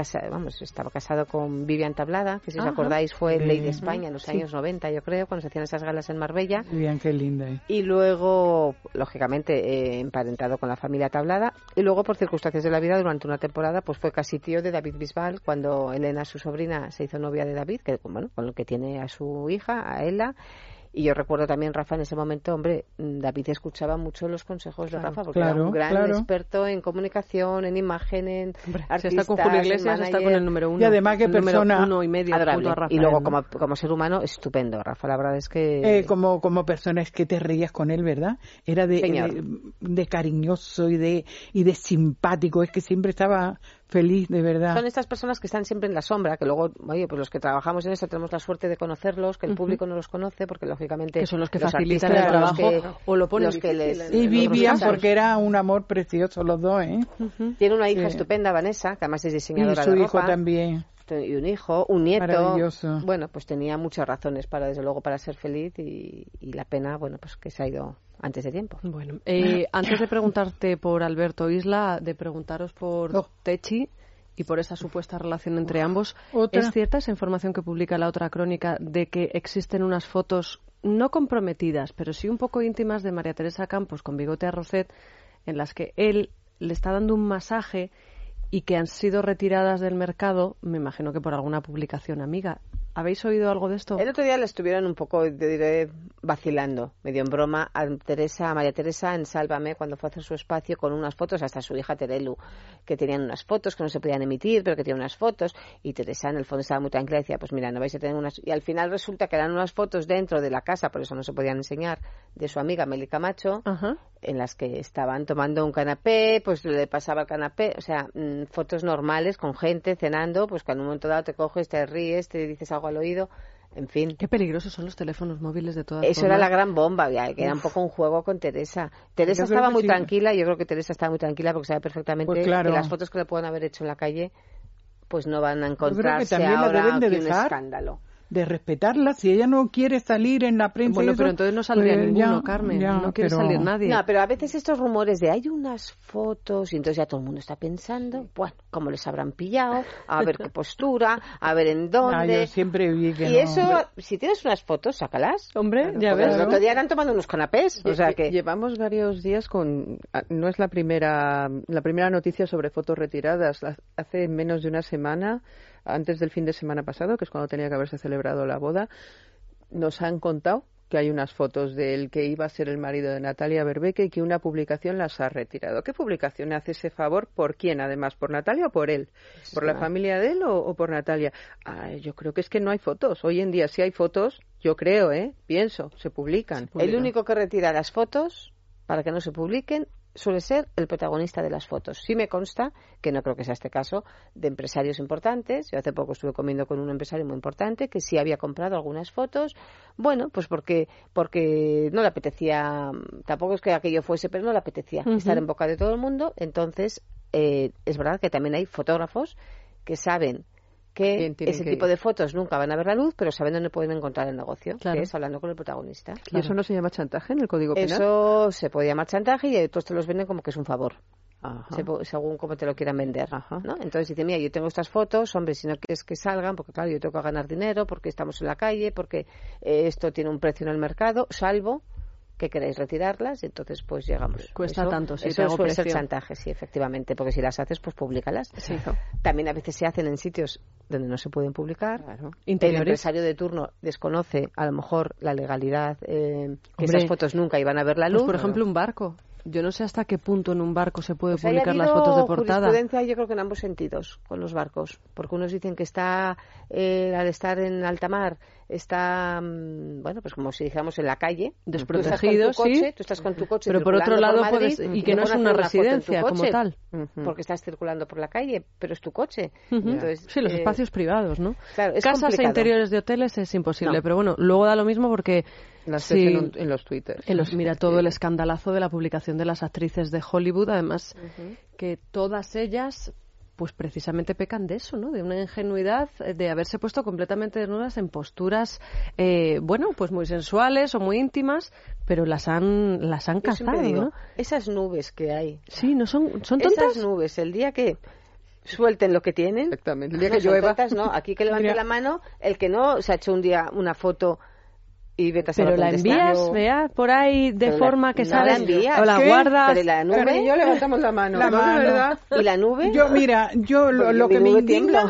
G: casado con Vivian Tablada, que si os
D: Ajá.
G: acordáis fue
E: Sí.
G: Ley de España en los
E: Sí.
G: años 90, yo creo, cuando se hacían esas galas en Marbella.
E: Bien, qué linda.
G: Y luego, lógicamente, emparentado con la familia Tablada. Y luego, por circunstancias de la vida, durante una temporada, pues fue casi tío de David Bisbal, cuando Elena, su sobrina, se hizo novia de David, que bueno, con lo que tiene a su hija, a Ella. Y yo recuerdo también, Rafa, en ese momento, hombre, David escuchaba mucho los consejos de Rafa, porque era un gran experto en comunicación, en imagen, en
D: Hombre, si
G: artistas,
D: está con Julio Iglesias,
G: en
D: está con
G: manager.
D: el número uno.
E: Y además que
D: el número
E: persona
D: 1,5
G: Adorable.
D: junto a Rafael,
G: Y luego,
D: ¿no?
G: como ser humano, estupendo. Rafa, la verdad es que...
E: Como persona es que te reías con él, ¿verdad? Era
G: Señor.
E: de cariñoso y de simpático, es que siempre estaba feliz, de verdad.
G: Son estas personas que están siempre en la sombra, que luego, oye, pues los que trabajamos en esto tenemos la suerte de conocerlos, que el público no los conoce, porque lógicamente...
D: Que son los que
G: los
D: facilitan
G: artistas
D: el
G: son los
D: trabajo o lo ponen
G: los que
D: difícil
G: les-
D: en
E: Y
D: los
E: vivían
D: casos.
E: porque era un amor precioso los dos, ¿eh?
G: Tiene una hija
E: Sí.
G: estupenda, Vanessa, que además es
E: Y
G: diseñadora
E: su
G: de
E: hijo
G: ropa.
E: también.
G: Y un hijo, un nieto.
E: Maravilloso.
G: Bueno, pues tenía muchas razones para, desde luego, para ser feliz y la pena, bueno, pues que se ha ido antes de tiempo.
D: Bueno, antes de preguntarte por Alberto Isla, de preguntaros por
E: Oh.
D: Techi y por esa supuesta relación entre ambos,
E: Otra.
D: ¿es cierta esa información que publica la otra crónica de que existen unas fotos no comprometidas, pero sí un poco íntimas de María Teresa Campos con Bigote Arrocet, en las que él le está dando un masaje y que han sido retiradas del mercado, me imagino que por alguna publicación amiga? ¿Habéis oído algo de esto?
G: El otro día le estuvieron un poco, te diré, vacilando, medio en broma, a María Teresa en Sálvame, cuando fue a hacer su espacio con unas fotos, hasta su hija Terelu, que tenían unas fotos que no se podían emitir, pero que tenían unas fotos, y Teresa en el fondo estaba muy tranquila y decía, pues mira, no vais a tener unas... Y al final resulta que eran unas fotos dentro de la casa, por eso no se podían enseñar, de su amiga Meli Camacho,
D: Ajá.
G: en las que estaban tomando un canapé, pues le pasaba el canapé, o sea, fotos normales con gente cenando, pues cuando en un momento dado te coges, te ríes, te dices algo al oído, en fin.
D: Qué peligrosos son los teléfonos móviles de todas
G: Eso
D: formas.
G: era la gran bomba, ya, que era un poco un juego con Teresa. Teresa
E: Yo creo
G: estaba
E: que
G: muy
E: sí.
G: tranquila, yo creo que Teresa estaba muy tranquila porque sabe perfectamente
E: Pues claro.
G: que las fotos que le puedan haber hecho en la calle pues no van a
E: creo que
G: encontrarse
E: también la
G: ahora
E: deben de
G: aquí un
E: dejar.
G: escándalo.
E: De respetarla, si ella no quiere salir en la prensa.
D: Bueno,
E: y eso,
D: pero entonces no saldría
E: pues
D: ninguno,
E: ya,
D: Carmen.
E: ya,
D: no quiere
E: pero-
D: salir nadie.
G: No, pero a veces estos rumores de hay unas fotos y entonces ya todo el mundo está pensando, bueno, cómo les habrán pillado, a ver qué postura, a ver en
E: Ah,
G: dónde.
E: yo siempre vi que
G: Y
E: no.
G: eso, si tienes unas fotos, sácalas.
D: Hombre, ya
G: Porque
D: ves.
G: el otro día eran tomando unos canapés, o sea que...
F: Llevamos varios días con... No es la primera noticia sobre fotos retiradas. Hace menos de una semana antes del fin de semana pasado, que es cuando tenía que haberse celebrado la boda, nos han contado que hay unas fotos del que iba a ser el marido de Natalia Berbeque y que una publicación las ha retirado. ¿Qué publicación hace ese favor? ¿Por quién, además? ¿Por Natalia o por él? ¿Por la familia de él o por Natalia? Yo creo que es que no hay fotos. Hoy en día sí hay fotos, yo creo, pienso, se publican.
G: El único que retira las fotos para que no se publiquen suele ser el protagonista de las fotos. Sí me consta, que no creo que sea este caso, de empresarios importantes. Yo hace poco estuve comiendo con un empresario muy importante que sí había comprado algunas fotos. Bueno, pues porque no le apetecía, tampoco es que aquello fuese, pero no le apetecía estar en boca de todo el mundo. Entonces, es verdad que también hay fotógrafos que saben que ese tipo de fotos nunca van a ver la luz, pero saben dónde pueden encontrar el negocio, que es hablando con el protagonista.
F: ¿Y eso no se llama chantaje en el Código Penal?
G: Eso se puede llamar chantaje y otros te los venden como que es un favor. Según cómo te lo quieran vender, ¿no? Entonces dice, mira, yo tengo estas fotos, hombre, si no quieres que salgan, porque claro, yo tengo que ganar dinero, porque estamos en la calle, porque esto tiene un precio en el mercado, salvo que queréis retirarlas, entonces pues llegamos.
D: Cuesta tanto, sí,
G: eso suele ser chantaje, sí, efectivamente, porque si las haces, pues públicalas. Sí. También a veces se hacen en sitios donde no se pueden publicar. Claro. El empresario de turno desconoce a lo mejor la legalidad, que esas fotos nunca iban a ver la luz.
D: Pues, por ejemplo, un barco. Yo no sé hasta qué punto en un barco se puede publicar las fotos de portada.
G: Jurisprudencia, yo creo que en ambos sentidos con los barcos, porque unos dicen que está al estar en alta mar está, bueno, pues como si dijéramos en la calle,
D: desprotegido,
G: tú estás con tu coche,
D: pero por otro lado
G: Madrid,
D: puedes, y que no es una residencia como tal,
G: porque estás circulando por la calle, pero es tu coche.
D: Entonces, sí, los espacios privados, ¿no?
G: Claro, es
D: casas
G: complicado.
D: E interiores de hoteles es imposible, pero bueno, luego da lo mismo porque
F: las en los Twitter.
D: Mira, todo el escandalazo de la publicación de las actrices de Hollywood, además que todas ellas pues precisamente pecan de eso, ¿no? De una ingenuidad, de haberse puesto completamente desnudas en posturas, bueno, pues muy sensuales o muy íntimas, pero las han cazado, ¿no?
G: Esas nubes que hay.
D: Sí, ¿no son tontas?
G: Esas nubes, el día que suelten lo que tienen.
F: Exactamente. El día que llueva.
G: Tontas, ¿no? Aquí que levante la mano, el que no se ha hecho un día una foto y vete a
D: pero la envías, vea, por ahí de forma que sabes, o la guardas.
G: Pero la nube,
F: pero yo levantamos la mano,
E: la mano.
F: ¿verdad?
G: ¿Y la nube?
E: Yo lo que me indigna.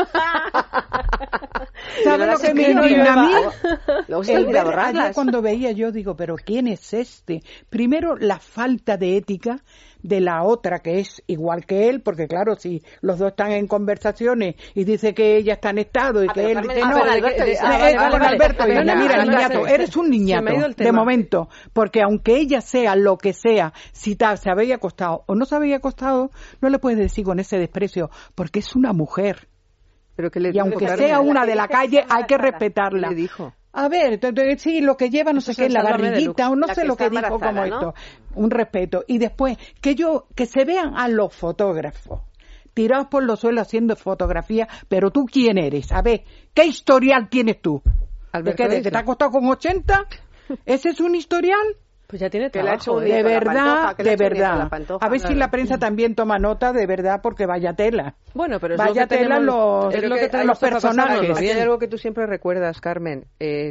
E: ¿Sabes lo que me indigna a mí? Ayer cuando veía yo digo, pero ¿quién es este? Primero, la falta de ética de la otra que es igual que él, porque claro, si los dos están en conversaciones y dice que ella está en estado y que él dice no, con Alberto, mira, niñato, eres un niñato de momento, porque aunque ella sea lo que sea, si se había acostado o no se había acostado, no le puedes decir con ese desprecio, porque es una mujer.
F: Pero que le
E: y aunque sea una de la calle, hay que respetarla.
F: ¿Qué dijo?
E: A ver, sí, lo que lleva no sé qué, la barriguita, o no sé lo que dijo como esto. Un respeto. Y después, que se vean a los fotógrafos tirados por los suelos haciendo fotografía, pero tú ¿quién eres? A ver, ¿qué historial tienes tú? ¿De que te ha costado con 80? ¿Ese es un historial?
D: Pues ya tiene trabajo,
E: de verdad. A ver si la prensa también toma nota, de verdad, porque vaya tela.
D: Bueno, pero es
E: vaya
D: lo que
E: tela los personajes.
F: Hay algo que tú siempre recuerdas, Carmen.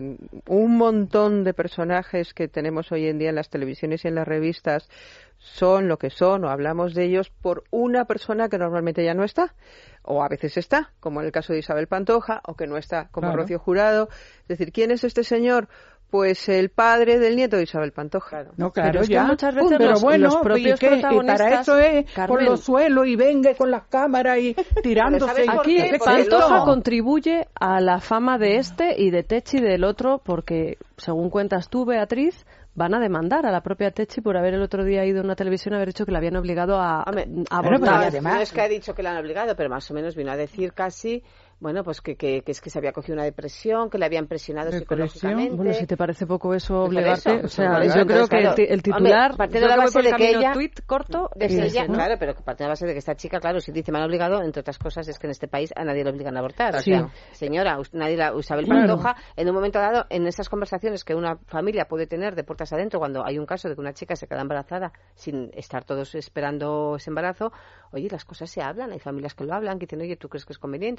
F: Un montón de personajes que tenemos hoy en día en las televisiones y en las revistas son lo que son, o hablamos de ellos por una persona que normalmente ya no está, o a veces está, como en el caso de Isabel Pantoja, o que no está, como Rocío Jurado. Es decir, ¿quién es este señor? Pues el padre del nieto de Isabel Pantoja.
E: No, claro,
D: pero es que muchas veces los propios protagonistas...
E: Y para eso es por los suelos y venga con las cámaras y tirándose.
D: Aquí Pantoja contribuye a la fama de este y de Techi del otro, porque según cuentas tú, Beatriz, van a demandar a la propia Techi por haber el otro día ido a una televisión a haber dicho que la habían obligado a abortar.
G: Además, no es que ha dicho que la han obligado, pero más o menos vino a decir casi... Bueno, pues que es que se había cogido una depresión, que le habían presionado psicológicamente.
D: Bueno, si te parece poco eso obligarte, o sea, yo creo que el titular...
G: Parte de la base de que ella...
D: Tweet corto...
G: Claro, pero parte de la base de que esta chica, claro, si dice me han obligado, entre otras cosas, es que en este país a nadie le obligan a abortar. O sea, señora, Isabel Pantoja, en un momento dado, en esas conversaciones que una familia puede tener de puertas adentro, cuando hay un caso de que una chica se queda embarazada sin estar todos esperando ese embarazo, oye, las cosas se hablan, hay familias que lo hablan, que dicen, oye, ¿tú crees que es conveniente? ¿Tú crees que sí?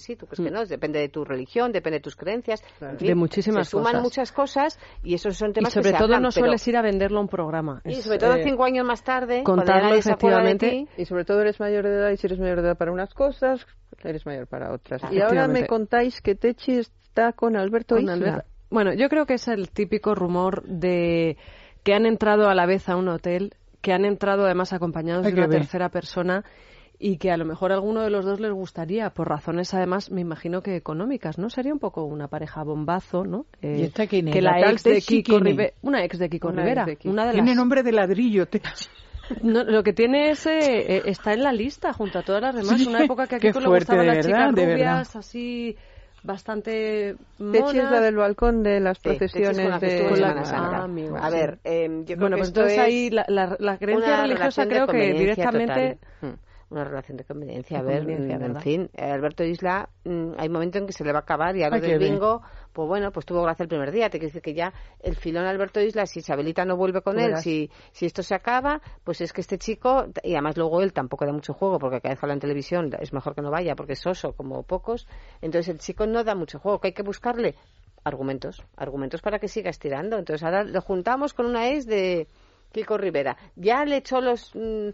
G: sí, tú crees que no, depende de tu religión, depende de tus creencias, en fin,
D: de muchísimas
G: se suman
D: cosas.
G: muchas cosas y esos son temas
D: y sobre
G: que se
D: todo
G: hablan,
D: no
G: pero-
D: sueles ir a venderlo a un programa.
G: y sobre todo 5 años más tarde, cuando ya
D: contarlo
G: nadie se acuerda de
D: efectivamente.
G: ti,
F: Y sobre todo eres mayor de edad, y si eres mayor de edad para unas cosas, eres mayor para otras. Y ahora me
D: Efectivamente.
F: contáis que Techi está con Alberto
D: Con
F: Isla.
D: Alberto. Bueno, yo creo que es el típico rumor de que han entrado a la vez a un hotel, que han entrado además acompañados
E: Hay
D: de
E: que
D: una
E: ver.
D: tercera persona y que a lo mejor a alguno de los dos les gustaría, por razones además, me imagino que económicas, ¿no? Sería un poco una pareja bombazo, ¿no?
E: ¿Y esta quién es?
D: Que
E: ¿La
D: la
E: tal
D: ex de
E: Techi
D: Kiko
E: quién es?
D: Rivera, una ex de Kiko
F: Una
D: Rivera,
F: ex de Kiko.
D: una de
E: Tiene
D: las...
E: nombre de ladrillo, Techi.
D: No, lo que tiene es está en la lista junto a todas las demás.
E: Sí,
D: Una época que a
E: qué
D: Kiko le
E: fuerte,
D: gustaban
E: de
D: las
E: verdad,
D: chicas
E: de
D: rubias, así bastante
F: Techi es la
D: monas.
F: del balcón de las
G: Sí, Techi es
F: procesiones
G: con la que
F: de...
G: estuvo en
D: con la-
G: Semana Santa.
D: Ah, amigo,
G: a
D: sí.
G: ver, yo creo
D: Bueno,
G: que
D: pues
G: esto
D: entonces
G: es
D: ahí la creencia
G: una
D: religiosa
G: relación de
D: creo que
G: conveniencia
D: directamente...
G: total. Una relación de conveniencia. A
D: De
G: ver,
D: conveniencia,
G: en
D: ¿verdad?
G: fin, Alberto Isla, hay momentos en que se le va a acabar y a lo
E: Hay que
G: del
E: ver.
G: bingo, pues bueno, pues tuvo gracia el primer día. Te quiero decir que ya el filón Alberto Isla, si Isabelita no vuelve con
F: Tú
G: él,
F: verás.
G: si esto se acaba, pues es que este chico, y además luego él tampoco da mucho juego, porque cada vez que habla en televisión es mejor que no vaya, porque es soso como pocos. Entonces el chico no da mucho juego, que hay que buscarle argumentos para que siga estirando. Entonces ahora lo juntamos con una ex de Kiko Rivera. Ya le echó los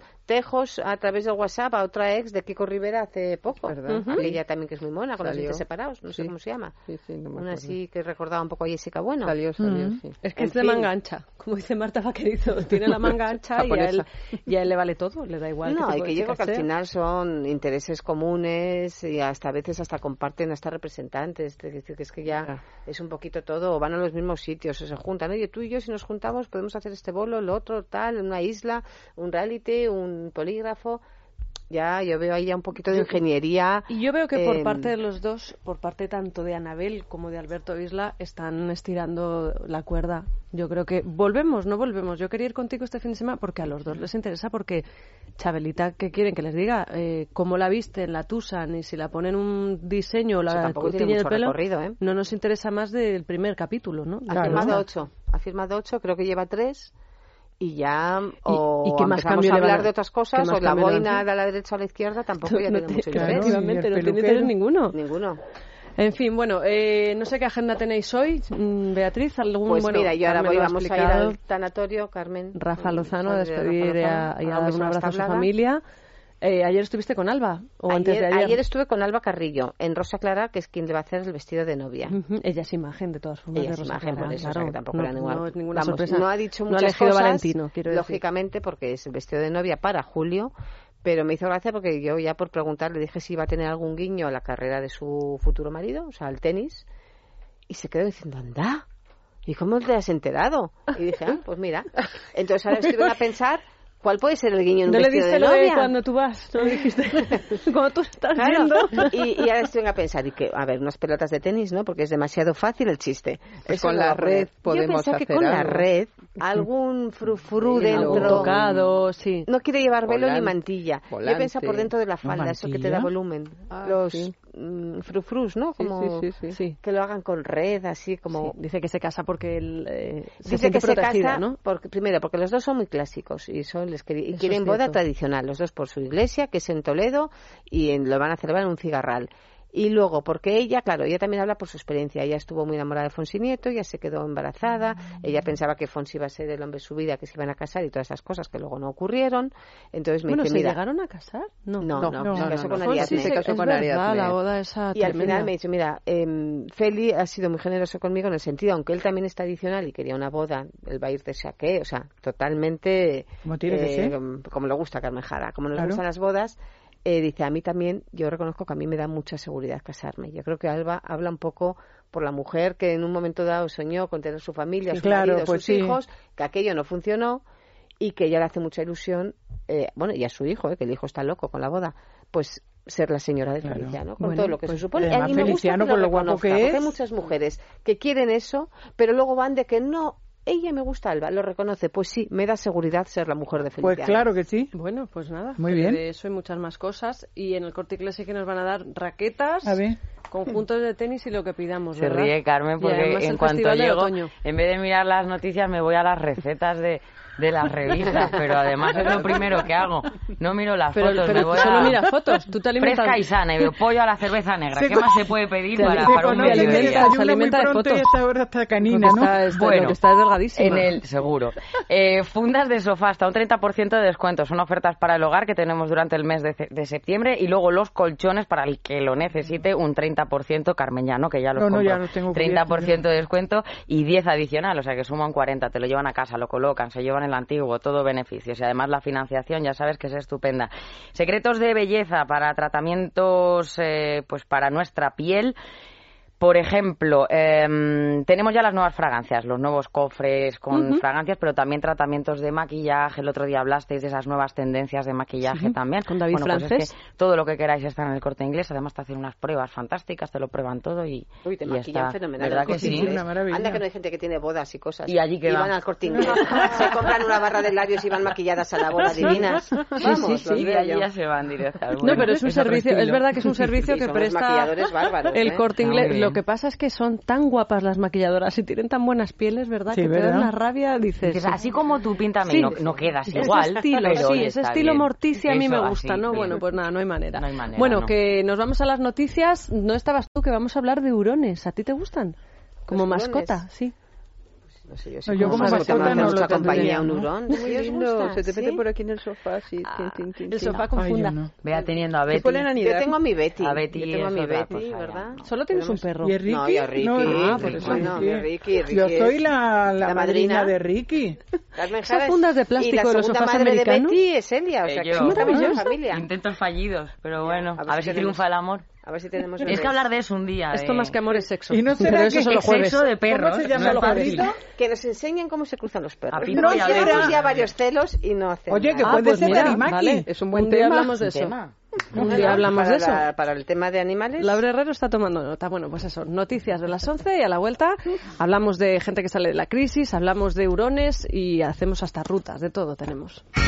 G: tejos a través del WhatsApp a otra ex de Kiko Rivera hace poco.
F: ¿Verdad?
G: Aquella también que es muy mona, con los
F: Salió.
G: dientes separados, no sé
F: Sí.
G: cómo se llama.
F: Sí, sí, no me
G: Una
F: acuerdo.
G: así que recordaba un poco a Jessica Bueno.
F: Salió, sí.
D: Es que
G: En
D: es de
G: fin.
D: manga ancha, como dice Marta Vaquerizo. Tiene la manga ancha y a él le vale todo, le da igual.
G: No,
D: qué
G: hay
D: tipo
G: que
D: de
G: yo creo
D: chica
G: que al
D: sea.
G: final son intereses comunes y hasta a veces hasta comparten hasta representantes. Es decir, que es que ya es un poquito todo, van a los mismos sitios, o se juntan. Oye, tú y yo si nos juntamos podemos hacer este bolo, lo otro, tal, una isla, un reality, un polígrafo. Ya, yo veo ahí ya un poquito de ingeniería.
D: Y yo veo que por
G: eh,
D: parte de los dos, por parte tanto de Anabel como de Alberto Isla, están estirando la cuerda. Yo creo que volvemos, no volvemos. Yo quería ir contigo este fin de semana porque a los dos les interesa, porque Chabelita, ¿qué quieren que les diga? ¿Cómo la visten, la tusan y si la ponen un diseño o
G: Eso
D: la
G: tampoco tiene
D: tiñen el
G: mucho
D: pelo?
G: recorrido, ¿eh?
D: No nos interesa más del primer capítulo, ¿no?
G: Ha firmado 8. Ha firmado 8, creo que lleva 3. Y ya, o
D: y qué más
G: empezamos
D: cambio
G: a
D: le van
G: hablar
D: a-
G: de otras
D: qué
G: cosas,
D: más
G: o la
D: cambio le van a
G: boina
D: hacer?
G: de la derecha a la izquierda tampoco ya tiene mucho interés.
D: Efectivamente, no tiene
E: peluquero.
D: interés ninguno.
G: Ninguno.
D: En fin, bueno, no sé qué agenda tenéis hoy, Beatriz. Algún,
G: Pues
D: bueno,
G: mira, yo ahora
D: Carmen lo ha
G: vamos a ir
D: explicado.
G: al tanatorio, Carmen.
D: Rafa Lozano a
G: Padre de
D: despedir
G: Rafa
D: y
G: Lozano.
D: a dar
G: Hagamos
D: un
G: una
D: abrazo a su
G: tablada.
D: familia. Ayer estuviste con Alba, o antes de
G: Ayer estuve con Alba Carrillo, en Rosa Clara, que es quien le va a hacer el vestido de novia.
D: Ujú, ella es imagen, de todas formas.
G: Ella
D: de
G: es
D: Rosa
G: imagen,
D: Clara,
G: por eso, o sea,
D: claro.
G: que tampoco
D: no,
G: era ninguna,
D: no es ninguna
G: vamos,
D: sorpresa.
G: no ha dicho
D: No
G: muchas
D: ha elegido
G: cosas,
D: Valentino, quiero decir.
G: lógicamente, porque es el vestido de novia para julio, pero me hizo gracia porque yo ya por preguntar le dije si iba a tener algún guiño a la carrera de su futuro marido, o sea, al tenis, y se quedó diciendo, anda, ¿y cómo te has enterado? Y dije, pues mira. Entonces ahora estoy a pensar, ¿cuál puede ser el guiño en un
D: No le
G: vestido
D: diste
G: de
D: lo de
G: novia?
D: cuando tú vas, no le dijiste cuando tú estás
G: Claro.
D: viendo.
G: Y ahora estoy a pensar, y que, a ver, unas pelotas de tenis, ¿no? Porque es demasiado fácil el chiste.
F: Pues
G: Eso
F: con
G: lo
F: la
G: va a poner.
F: red podemos
G: Yo pensaba que
F: hacer
G: con la
F: algo.
G: red, algún frufru
F: Sí,
G: dentro.
D: Algún tocado, sí.
G: No quiere llevar velo ni
F: Volante.
G: mantilla.
F: Volante.
G: Yo pensaba por dentro de la falda, eso que te da
E: ¿Mantilla?
G: volumen.
F: Ah,
G: Los
F: sí.
G: frufrus, ¿no?
F: Sí,
G: Como
F: sí.
D: Sí.
G: que lo hagan con red, así como...
D: Sí, dice que se casa porque él se
G: Dice
D: siente
G: que se
D: protegida,
G: casa,
D: ¿no?
G: primero, porque los dos son muy clásicos y
D: Eso
G: quieren
D: es
G: boda
D: cierto.
G: tradicional, los dos por su iglesia, que es en Toledo, y lo van a celebrar en un cigarral. Y luego, porque ella, claro, ella también habla por su experiencia. Ella estuvo muy enamorada de Fonsi Nieto, ella se quedó embarazada, ella pensaba que Fonsi iba a ser el hombre de su vida, que se iban a casar y todas esas cosas que luego no ocurrieron. Entonces me
D: Bueno,
G: dice,
D: ¿se
G: mira...
D: llegaron a casar? No,
G: se casó con
D: Fonsi
G: Ariadne.
F: se casó
D: es
F: con
D: verdad,
F: Ariadne.
D: la boda esa
G: Y al
D: tremenda.
G: final me dice, mira, Feli ha sido muy generoso conmigo en el sentido, aunque él también está adicional y quería una boda, él va a ir de saqué, o sea, totalmente
E: Como tiene que ser.
G: como le gusta a Carmen Jara, como nos
E: Claro.
G: gustan las bodas. Dice, a mí también, yo reconozco que a mí me da mucha seguridad casarme. Yo creo que Alba habla un poco por la mujer que en un momento dado soñó con tener su familia,
E: Sí,
G: su
E: claro,
G: marido,
E: pues
G: sus
E: sí.
G: hijos, que aquello no funcionó y que ella le hace mucha ilusión, bueno, y a su hijo, que el hijo está loco con la boda, pues ser la señora de
E: Claro.
G: Feliciano, con
E: Bueno,
G: todo lo que
E: pues,
G: se supone.
E: además
G: Y me gusta
E: Feliciano,
G: que
E: por lo guapo
G: reconozca,
E: que
G: porque
E: es.
G: hay muchas mujeres que quieren eso, pero luego van de que no, ella me gusta Alba, lo reconoce, pues sí, me da seguridad ser la mujer de Feliciano.
E: Pues claro que sí.
D: Bueno, pues nada.
E: Muy bien.
D: De eso y muchas más cosas. Y en el Corte Inglés sí que nos van a dar raquetas,
E: A ver.
D: conjuntos de tenis y lo que pidamos,
J: Se
D: ¿verdad?
J: ríe Carmen
D: Y
J: porque
D: además
J: en
D: el
J: cuanto
D: Festival de
J: llego,
D: Otoño.
J: en vez de mirar las noticias, me voy a las recetas de de las revistas, pero además es lo primero que hago. No miro las fotos,
D: pero
J: me voy
D: solo
J: a...
D: miras fotos, tú te alimentas...
J: Fresca y sana, y veo pollo a la cerveza negra. ¿Qué más se puede pedir para un mediodía?
D: Se alimenta de fotos.
E: Y esta hora está canina, ¿no?
J: Bueno,
D: lo que está es delgadísima.
J: Seguro. Fundas de sofá hasta un 30% de descuento. Son ofertas para el hogar que tenemos durante el mes de septiembre, y luego los colchones para el que lo necesite, un 30%, Carmen ya no, que ya los compro.
E: Ya los tengo
J: 30% de descuento y 10 adicional, o sea que suman 40, te lo llevan a casa, lo colocan, se llevan el antiguo, todo beneficios, y además la financiación ya sabes que es estupenda. Secretos de belleza para tratamientos pues para nuestra piel. Por ejemplo, tenemos ya las nuevas fragancias, los nuevos cofres con fragancias, pero también tratamientos de maquillaje. El otro día hablasteis de esas nuevas tendencias de maquillaje también.
D: Con David Frances.
J: Pues es que todo lo que queráis está en el Corte Inglés. Además te hacen unas pruebas fantásticas, te lo prueban todo y
G: te maquillan fenomenal.
J: ¿Verdad que sí?
E: Una maravilla.
G: Anda que no hay gente que tiene bodas y cosas.
J: Y allí que
G: van al Corte Inglés, se compran una barra de labios y van maquilladas a la boda divinas. Vamos,
J: sí, allí ya se van directas.
D: No, pero es un servicio, es verdad que es un servicio que presta
G: maquilladores bárbaros,
D: el Corte Inglés. Lo que pasa es que son tan guapas las maquilladoras y tienen tan buenas pieles, ¿verdad?
E: Sí,
D: que
E: ¿verdad?
D: te da una rabia, dices...
J: Así como tú, píntame,
D: sí,
J: no quedas igual.
D: Ese estilo,
J: pero
D: sí, ese estilo
J: bien.
D: Morticia a mí me
J: Eso,
D: gusta,
J: así,
D: ¿no?
J: bien.
D: Bueno, pues nada, no hay manera.
J: No hay manera,
D: bueno,
J: no.
D: que nos vamos a las noticias. No estabas tú, que vamos a hablar de hurones. ¿A ti te gustan? Como mascota, sí.
G: No sé,
E: yo como mascota
G: me
E: no
G: gusta
E: lo
G: acompañar
E: tendría,
G: a un
E: ¿no?
G: hurón.
F: Muy lindo, se te mete por aquí en el sofá, sí.
D: El sofá con funda.
J: Vea teniendo a Betty.
G: Yo tengo a mi Betty.
J: A Betty
G: yo tengo a mi
J: es otra
G: Betty,
J: cosa,
G: ¿verdad?
J: ya.
D: Solo tienes un perro.
E: ¿Y a Ricky?
G: No, y a Ricky.
E: Por eso
G: No,
E: Ricky.
G: Ricky
E: Yo soy la
G: la
E: madrina
G: madrina
E: de Ricky.
D: Esas fundas de plástico
G: y la
D: de los
G: segunda
D: sofás
G: madre
D: americanos.
G: de Betty es Elia, o sea que
J: Yo.
G: somos una familia.
J: Intentos fallidos, pero bueno,
G: a ver
J: a ver
G: si
J: si
G: tenemos-
J: triunfa el amor.
G: A ver si tenemos
J: Es que hablar de eso un día.
D: Esto más que amor es sexo.
E: Y no será
D: pero
E: que
D: eso solo
J: es
D: jueves.
J: sexo de perros.
E: ¿Cómo se llama
J: no
E: el
J: es fácil.
E: perrito?
G: Que nos enseñen cómo se cruzan los perros.
J: A Pipo
G: No,
J: y a
G: llevamos
J: Betty.
G: ya varios celos y no hacemos
E: Oye, que
G: nada.
E: puede
D: pues
E: ser
D: mira,
E: Tarimaki.
D: vale.
E: Es un buen
D: Un día
E: tema.
D: hablamos de eso.
J: Tema.
D: Un día hablamos de eso.
G: Para el tema de animales.
D: Laura Herrero está tomando nota. Bueno, pues eso, noticias de las 11 y a la vuelta hablamos de gente que sale de la crisis, hablamos de hurones y hacemos hasta rutas, de todo tenemos.